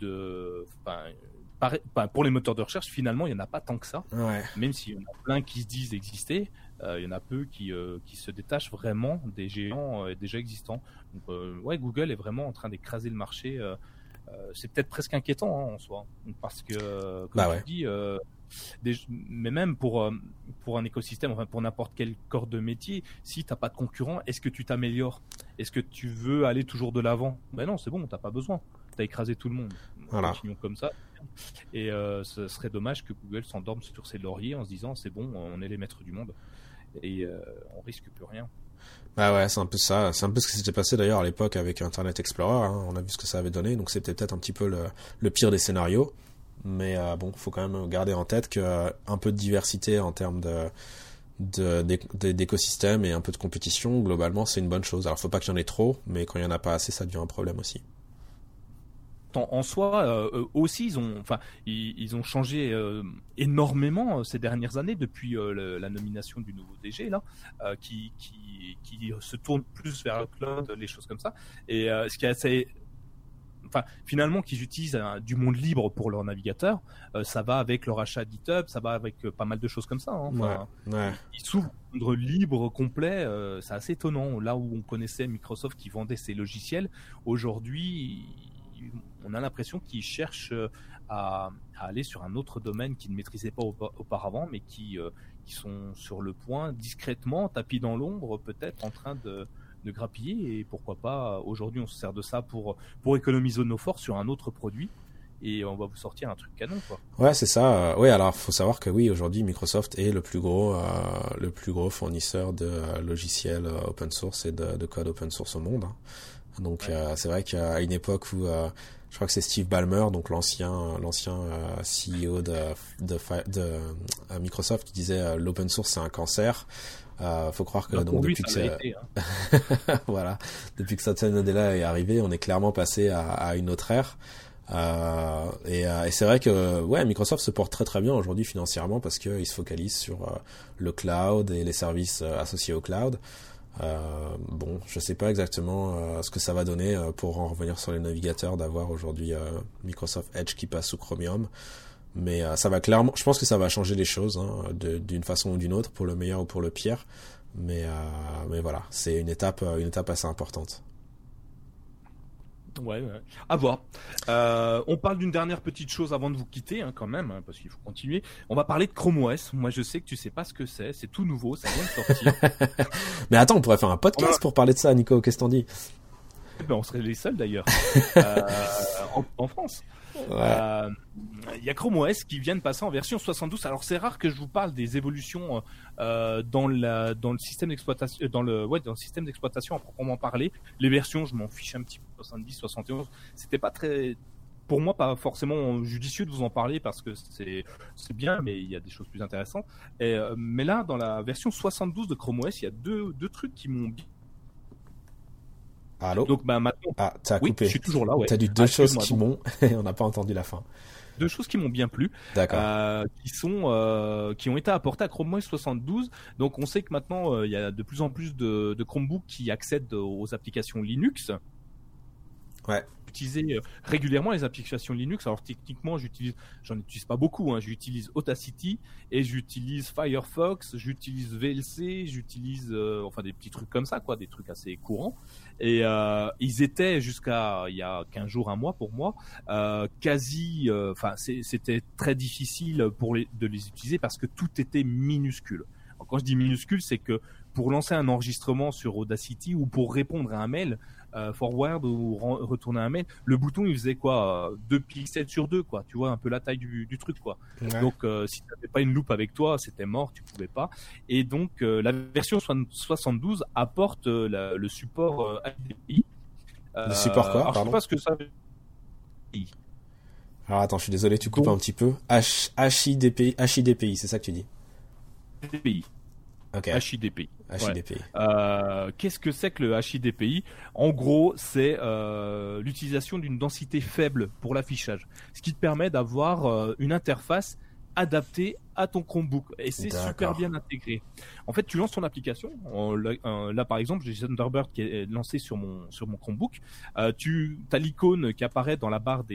pour les moteurs de recherche, finalement, il n'y en a pas tant que ça. Ouais. Même s'il y en a plein qui se disent exister, il y en a peu qui se détachent vraiment des géants déjà existants. Donc, Google est vraiment en train d'écraser le marché. C'est peut-être presque inquiétant en soi, parce que comme tu dis, mais même pour un écosystème, enfin pour n'importe quel corps de métier, si t'as pas de concurrent, est-ce que tu t'améliores? Est-ce que tu veux aller toujours de l'avant? Ben non, c'est bon, t'as pas besoin. T'as écrasé tout le monde. Voilà. Continuons comme ça. Et ce serait dommage que Google s'endorme sur ses lauriers en se disant c'est bon, on est les maîtres du monde et on risque plus rien. C'est un peu ça. C'est un peu ce qui s'était passé d'ailleurs à l'époque avec Internet Explorer. Hein. On a vu ce que ça avait donné. Donc c'était peut-être un petit peu le pire des scénarios. Mais faut quand même garder en tête que un peu de diversité en termes d'écosystème et un peu de compétition, globalement, c'est une bonne chose. Alors faut pas qu'il y en ait trop, mais quand il y en a pas assez, ça devient un problème aussi. En soi, aussi, ils ont changé énormément ces dernières années depuis la nomination du nouveau DG là, qui se tourne plus vers le cloud, les choses comme ça. Et ce qui est assez, finalement, qu'ils utilisent du monde libre pour leur navigateur, ça va avec leur achat GitHub, ça va avec pas mal de choses comme ça. Hein. Ils s'ouvrent un monde libre complet, c'est assez étonnant. Là où on connaissait Microsoft qui vendait ses logiciels, aujourd'hui on a l'impression qu'ils cherchent à aller sur un autre domaine qu'ils ne maîtrisaient pas auparavant, mais qui sont sur le point, discrètement, tapis dans l'ombre, peut-être en train de grappiller. Et pourquoi pas, aujourd'hui on se sert de ça pour économiser nos forces sur un autre produit. Et on va vous sortir un truc canon, quoi. Ouais, c'est ça. Alors faut savoir que oui, aujourd'hui Microsoft est le plus gros fournisseur de logiciels open source et de code open source au monde. Hein. Donc c'est vrai qu'à une époque où je crois que c'est Steve Ballmer, donc l'ancien CEO de Microsoft, qui disait l'open source c'est un cancer. Faut croire que depuis que voilà, depuis que Satya Nadella est arrivé, on est clairement passé à une autre ère. Et c'est vrai que Microsoft se porte très très bien aujourd'hui financièrement parce que il se focalise sur le cloud et les services associés au cloud. Je sais pas exactement ce que ça va donner pour en revenir sur les navigateurs, d'avoir aujourd'hui Microsoft Edge qui passe sous Chromium, mais ça va clairement, je pense que ça va changer les choses d'une façon ou d'une autre, pour le meilleur ou pour le pire, mais voilà, c'est une étape assez importante. Ouais. À voir. On parle d'une dernière petite chose avant de vous quitter, quand même, parce qu'il faut continuer. On va parler de Chrome OS. Moi, je sais que tu sais pas ce que c'est. C'est tout nouveau, ça vient de sortir. Mais attends, on pourrait faire un podcast pour parler de ça, Nico. Qu'est-ce que t'en dis? On serait les seuls d'ailleurs en France. Il y a Chrome OS qui vient de passer en version 72. Alors c'est rare que je vous parle des évolutions dans le système d'exploitation, dans le système d'exploitation à proprement parler. Les versions, je m'en fiche un petit peu. 70, 71, c'était pas très, pour moi, pas forcément judicieux de vous en parler parce que c'est bien, mais il y a des choses plus intéressantes. Mais là, dans la version 72 de Chrome OS, il y a deux trucs qui m'ont bien. Allô? Donc maintenant. Ah, t'as coupé. Je suis toujours là. Ouais. T'as dit deux choses qui m'ont, et on n'a pas entendu la fin. Deux choses qui m'ont bien plu, qui ont été apportées à Chrome OS 72. Donc on sait que maintenant il y a de plus en plus de Chromebooks qui accèdent aux applications Linux. Ouais. utiliser régulièrement les applications Linux. Alors techniquement, j'en utilise pas beaucoup, hein. J'utilise Audacity et j'utilise Firefox, j'utilise VLC, j'utilise enfin des petits trucs comme ça, quoi, des trucs assez courants. Et ils étaient jusqu'à il y a 15 jours, un mois pour moi, quasi, enfin c'était très difficile de les utiliser parce que tout était minuscule. Alors, quand je dis minuscule, c'est que pour lancer un enregistrement sur Audacity ou pour répondre à un mail, forward ou retourner un mail, le bouton il faisait quoi, 2 pixels sur 2, quoi. Tu vois un peu la taille du truc, quoi. Ouais. Donc si tu n'avais pas une loupe avec toi, c'était mort, tu pouvais pas. Et donc la version 72 apporte le support HDPI. Le support quoi, pardon? Je sais pas ce que ça veut dire. Alors attends, je suis désolé, tu coupes un petit peu. HIDPI, c'est ça que tu dis? HDPI. Okay. HIDPI. HIDPI. Ouais. Qu'est-ce que c'est que le HIDPI? En gros, c'est l'utilisation d'une densité faible pour l'affichage, ce qui te permet d'avoir une interface adaptée à ton Chromebook. Et c'est super bien intégré. En fait, tu lances ton application. Là, par exemple, j'ai Thunderbird qui est lancé sur mon Chromebook. Tu as l'icône qui apparaît dans la barre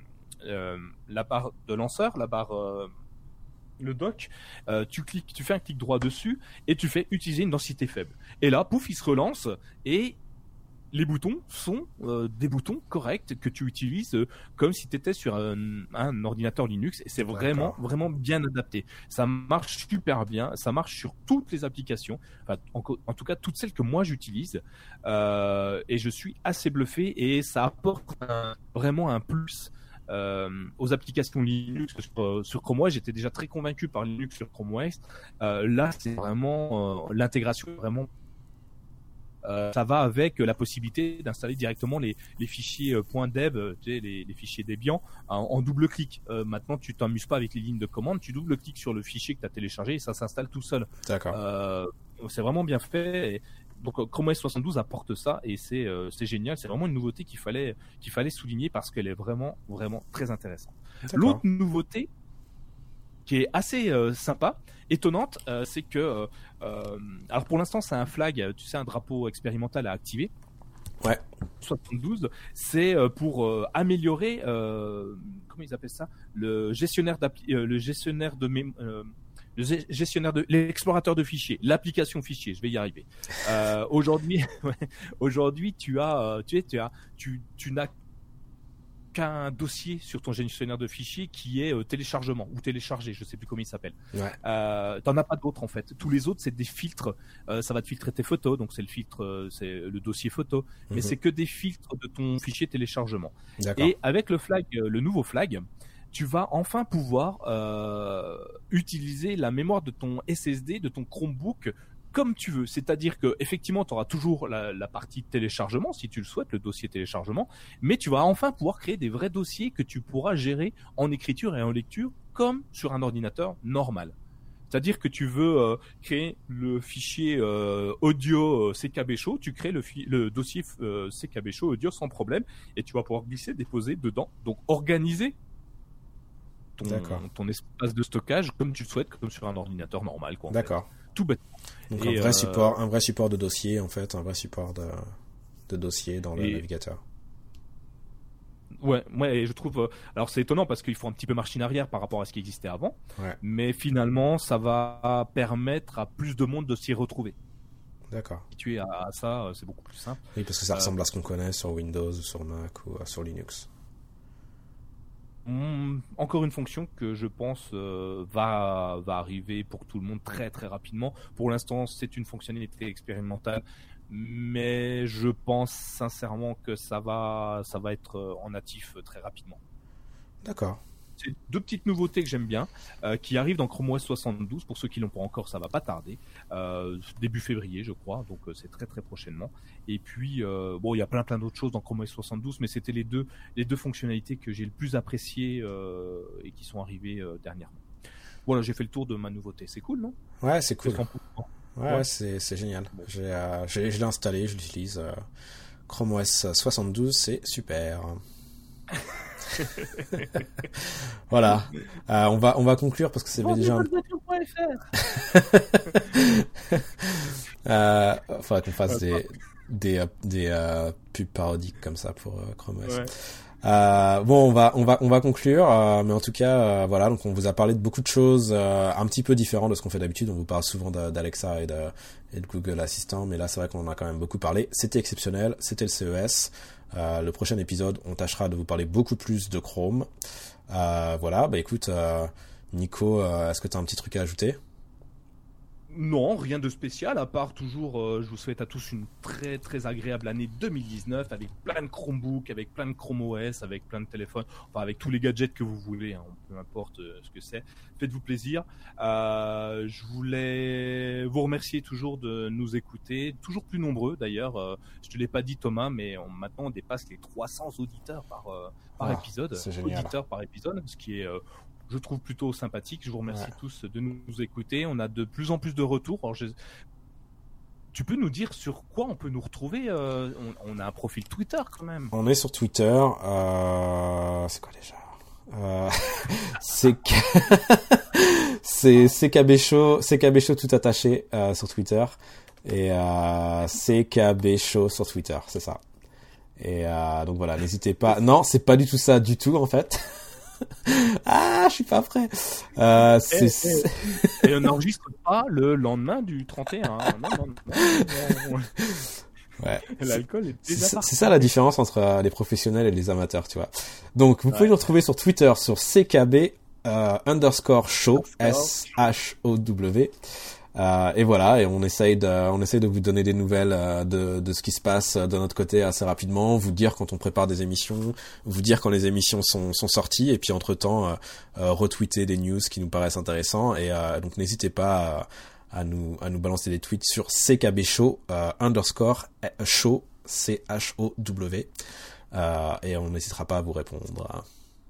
la barre de lanceur, la barre le dock, tu fais un clic droit dessus et tu fais utiliser une densité faible. Et là, pouf, il se relance et les boutons sont des boutons corrects que tu utilises comme si tu étais sur un ordinateur Linux. Et c'est vraiment bien adapté. Ça marche super bien. Ça marche sur toutes les applications. Enfin, en tout cas, toutes celles que moi j'utilise. Et je suis assez bluffé et ça apporte vraiment un plus aux applications Linux sur Chrome OS. J'étais déjà très convaincu par Linux sur Chrome OS. Là, c'est vraiment l'intégration vraiment. Ça va avec la possibilité d'installer directement les fichiers .dev, tu sais, les fichiers Debian en double clic. Maintenant, tu t'amuses pas avec les lignes de commande, tu double cliques sur le fichier que tu as téléchargé et ça s'installe tout seul. D'accord. C'est vraiment bien fait. Et donc Chrome OS 72 apporte ça et c'est génial. C'est vraiment une nouveauté qu'il fallait souligner parce qu'elle est vraiment très intéressante. L'autre nouveauté qui est assez sympa, étonnante, c'est que alors pour l'instant c'est un flag, tu sais, un drapeau expérimental à activer. Ouais. 72, c'est pour améliorer comment ils appellent ça, le gestionnaire de l'explorateur de fichiers, l'application fichier, je vais y arriver. Aujourd'hui, tu n'as qu'un dossier sur ton gestionnaire de fichiers qui est téléchargement ou téléchargé, je sais plus comment il s'appelle. Ouais. T'en as pas d'autres en fait. Tous les autres c'est des filtres. Ça va te filtrer tes photos, donc c'est le filtre, c'est le dossier photo. Mais c'est que des filtres de ton fichier téléchargement. D'accord. Et avec le nouveau flag, tu vas enfin pouvoir utiliser la mémoire de ton SSD, de ton Chromebook comme tu veux. C'est-à-dire que effectivement, tu auras toujours la partie téléchargement, si tu le souhaites, le dossier téléchargement, mais tu vas enfin pouvoir créer des vrais dossiers que tu pourras gérer en écriture et en lecture comme sur un ordinateur normal. C'est-à-dire que tu veux créer le fichier audio CKB Show, tu crées le dossier CKB Show audio sans problème et tu vas pouvoir glisser, déposer dedans, donc organiser ton espace de stockage comme tu le souhaites, comme sur un ordinateur normal, quoi. D'accord. Tout bête. Donc un vrai support de dossier, en fait, un vrai support de dossier dans le navigateur. Ouais, et je trouve. Alors c'est étonnant parce qu'il faut un petit peu marcher en arrière par rapport à ce qui existait avant, mais finalement ça va permettre à plus de monde de s'y retrouver. D'accord. Habitué à ça, c'est beaucoup plus simple. Oui, parce que ça ressemble à ce qu'on connaît sur Windows, sur Mac ou sur Linux. Encore une fonction que je pense va arriver pour tout le monde très très rapidement. Pour l'instant, c'est une fonctionnalité expérimentale, mais je pense sincèrement que ça va être en natif très rapidement. D'accord. C'est deux petites nouveautés que j'aime bien, qui arrivent dans Chrome OS 72. Pour ceux qui l'ont pas encore, ça va pas tarder. Début février, je crois, donc c'est très très prochainement. Et puis, il y a plein d'autres choses dans Chrome OS 72, mais c'était les deux fonctionnalités que j'ai le plus appréciées et qui sont arrivées dernièrement. Voilà, j'ai fait le tour de ma nouveauté. C'est cool, non? Ouais, c'est cool. Ouais, c'est génial. Bon. Je l'ai installé, je l'utilise. Chrome OS 72, c'est super. Voilà. On va conclure parce que c'est déjà faudrait qu'on fasse pubs parodiques comme ça pour Chrome OS. Ouais. Bon, on va conclure, mais en tout cas, voilà, donc on vous a parlé de beaucoup de choses un petit peu différentes de ce qu'on fait d'habitude. On vous parle souvent d'Alexa et de Google Assistant, mais là, c'est vrai qu'on en a quand même beaucoup parlé. C'était exceptionnel, c'était le CES. Le prochain épisode, on tâchera de vous parler beaucoup plus de Chrome. Voilà, bah écoute, Nico, est-ce que tu as un petit truc à ajouter ? Non, rien de spécial, à part toujours, je vous souhaite à tous une très très agréable année 2019, avec plein de Chromebooks, avec plein de Chrome OS, avec plein de téléphones, enfin avec tous les gadgets que vous voulez, hein, peu importe ce que c'est. Faites-vous plaisir. Je voulais vous remercier toujours de nous écouter, toujours plus nombreux d'ailleurs. Je te l'ai pas dit Thomas, mais maintenant on dépasse les 300 auditeurs par épisode, auditeurs par épisode, ce qui est je trouve plutôt sympathique. Je vous remercie tous de nous écouter. On a de plus en plus de retours. Alors, tu peux nous dire sur quoi on peut nous retrouver ? On a un profil Twitter quand même. On est sur Twitter. C'est quoi déjà c'est CKB Show tout attaché sur Twitter. Et CKB Show sur Twitter, c'est ça. Et donc voilà, n'hésitez pas. Non, c'est pas du tout ça du tout en fait. Je suis pas prêt. Et on n'enregistre pas le lendemain du 31. Non. Ouais. L'alcool est déjà parti. C'est ça la différence entre les professionnels et les amateurs, tu vois. Donc, vous pouvez nous retrouver sur Twitter sur CKB _show SHOW. Et voilà, et on essaye de vous donner des nouvelles de ce qui se passe de notre côté assez rapidement, vous dire quand on prépare des émissions, vous dire quand les émissions sont sorties, et puis entre-temps retweeter des news qui nous paraissent intéressants. Et donc n'hésitez pas à nous balancer des tweets sur CKB Show _show CHOW, et on n'hésitera pas à vous répondre.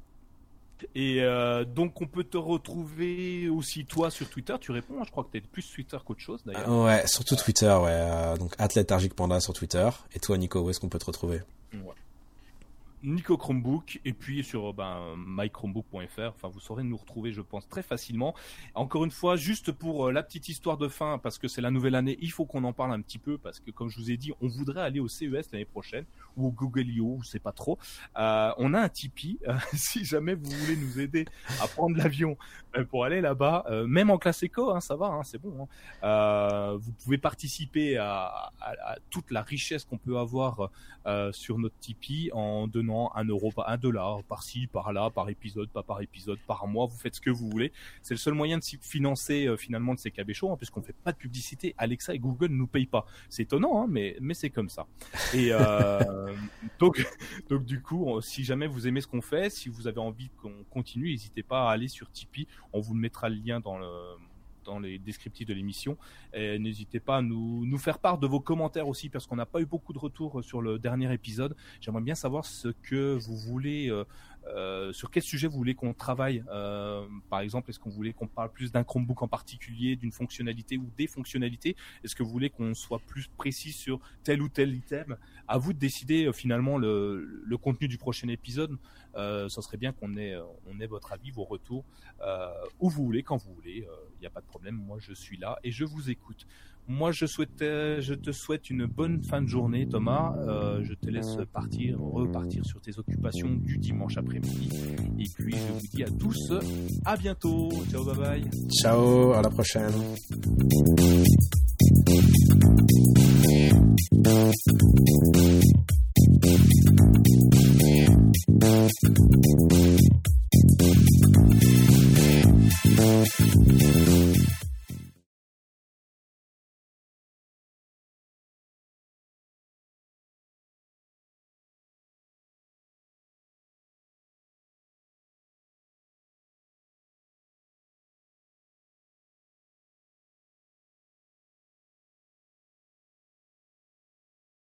Et donc on peut te retrouver aussi toi sur Twitter, tu réponds, je crois que t'es plus Twitter qu'autre chose d'ailleurs. Ouais, surtout Twitter, ouais. Donc @letargicpanda sur Twitter. Et toi Nico, où est-ce qu'on peut te retrouver ? Ouais. Nico Chromebook, et puis sur mychromebook.fr, enfin vous saurez nous retrouver je pense très facilement. Encore une fois, juste pour la petite histoire de fin, parce que c'est la nouvelle année, il faut qu'on en parle un petit peu, parce que comme je vous ai dit, on voudrait aller au CES l'année prochaine, ou au Google I.O., je sais pas trop. On a un Tipeee, si jamais vous voulez nous aider à prendre l'avion pour aller là-bas, même en classe éco, ça va, c'est bon. Vous pouvez participer à toute la richesse qu'on peut avoir sur notre Tipeee en donnant €, $1 par-ci, par-là, par épisode, pas par épisode, par mois. Vous faites ce que vous voulez. C'est le seul moyen de financer finalement de ces CKB Show, puisqu'on fait pas de publicité. Alexa et Google ne nous payent pas. C'est étonnant, mais c'est comme ça. Et donc du coup, si jamais vous aimez ce qu'on fait, si vous avez envie qu'on continue, n'hésitez pas à aller sur Tipeee. On vous mettra le lien dans les descriptifs de l'émission, et n'hésitez pas à nous faire part de vos commentaires aussi, parce qu'on n'a pas eu beaucoup de retours sur le dernier épisode. J'aimerais bien savoir ce que vous voulez, sur quel sujet vous voulez qu'on travaille. Par exemple, est-ce qu'on voulait qu'on parle plus d'un Chromebook en particulier, d'une fonctionnalité ou des fonctionnalités ? Est-ce que vous voulez qu'on soit plus précis sur tel ou tel item ? À vous de décider finalement le contenu du prochain épisode. Ça serait bien qu'on ait votre avis, vos retours, où vous voulez, quand vous voulez. Il n'y a pas de problème. Moi, je suis là et je vous écoute. Moi, je te souhaite une bonne fin de journée, Thomas. Je te laisse repartir sur tes occupations du dimanche après-midi. Et puis, je vous dis à tous, à bientôt. Ciao, bye bye. Ciao, à la prochaine.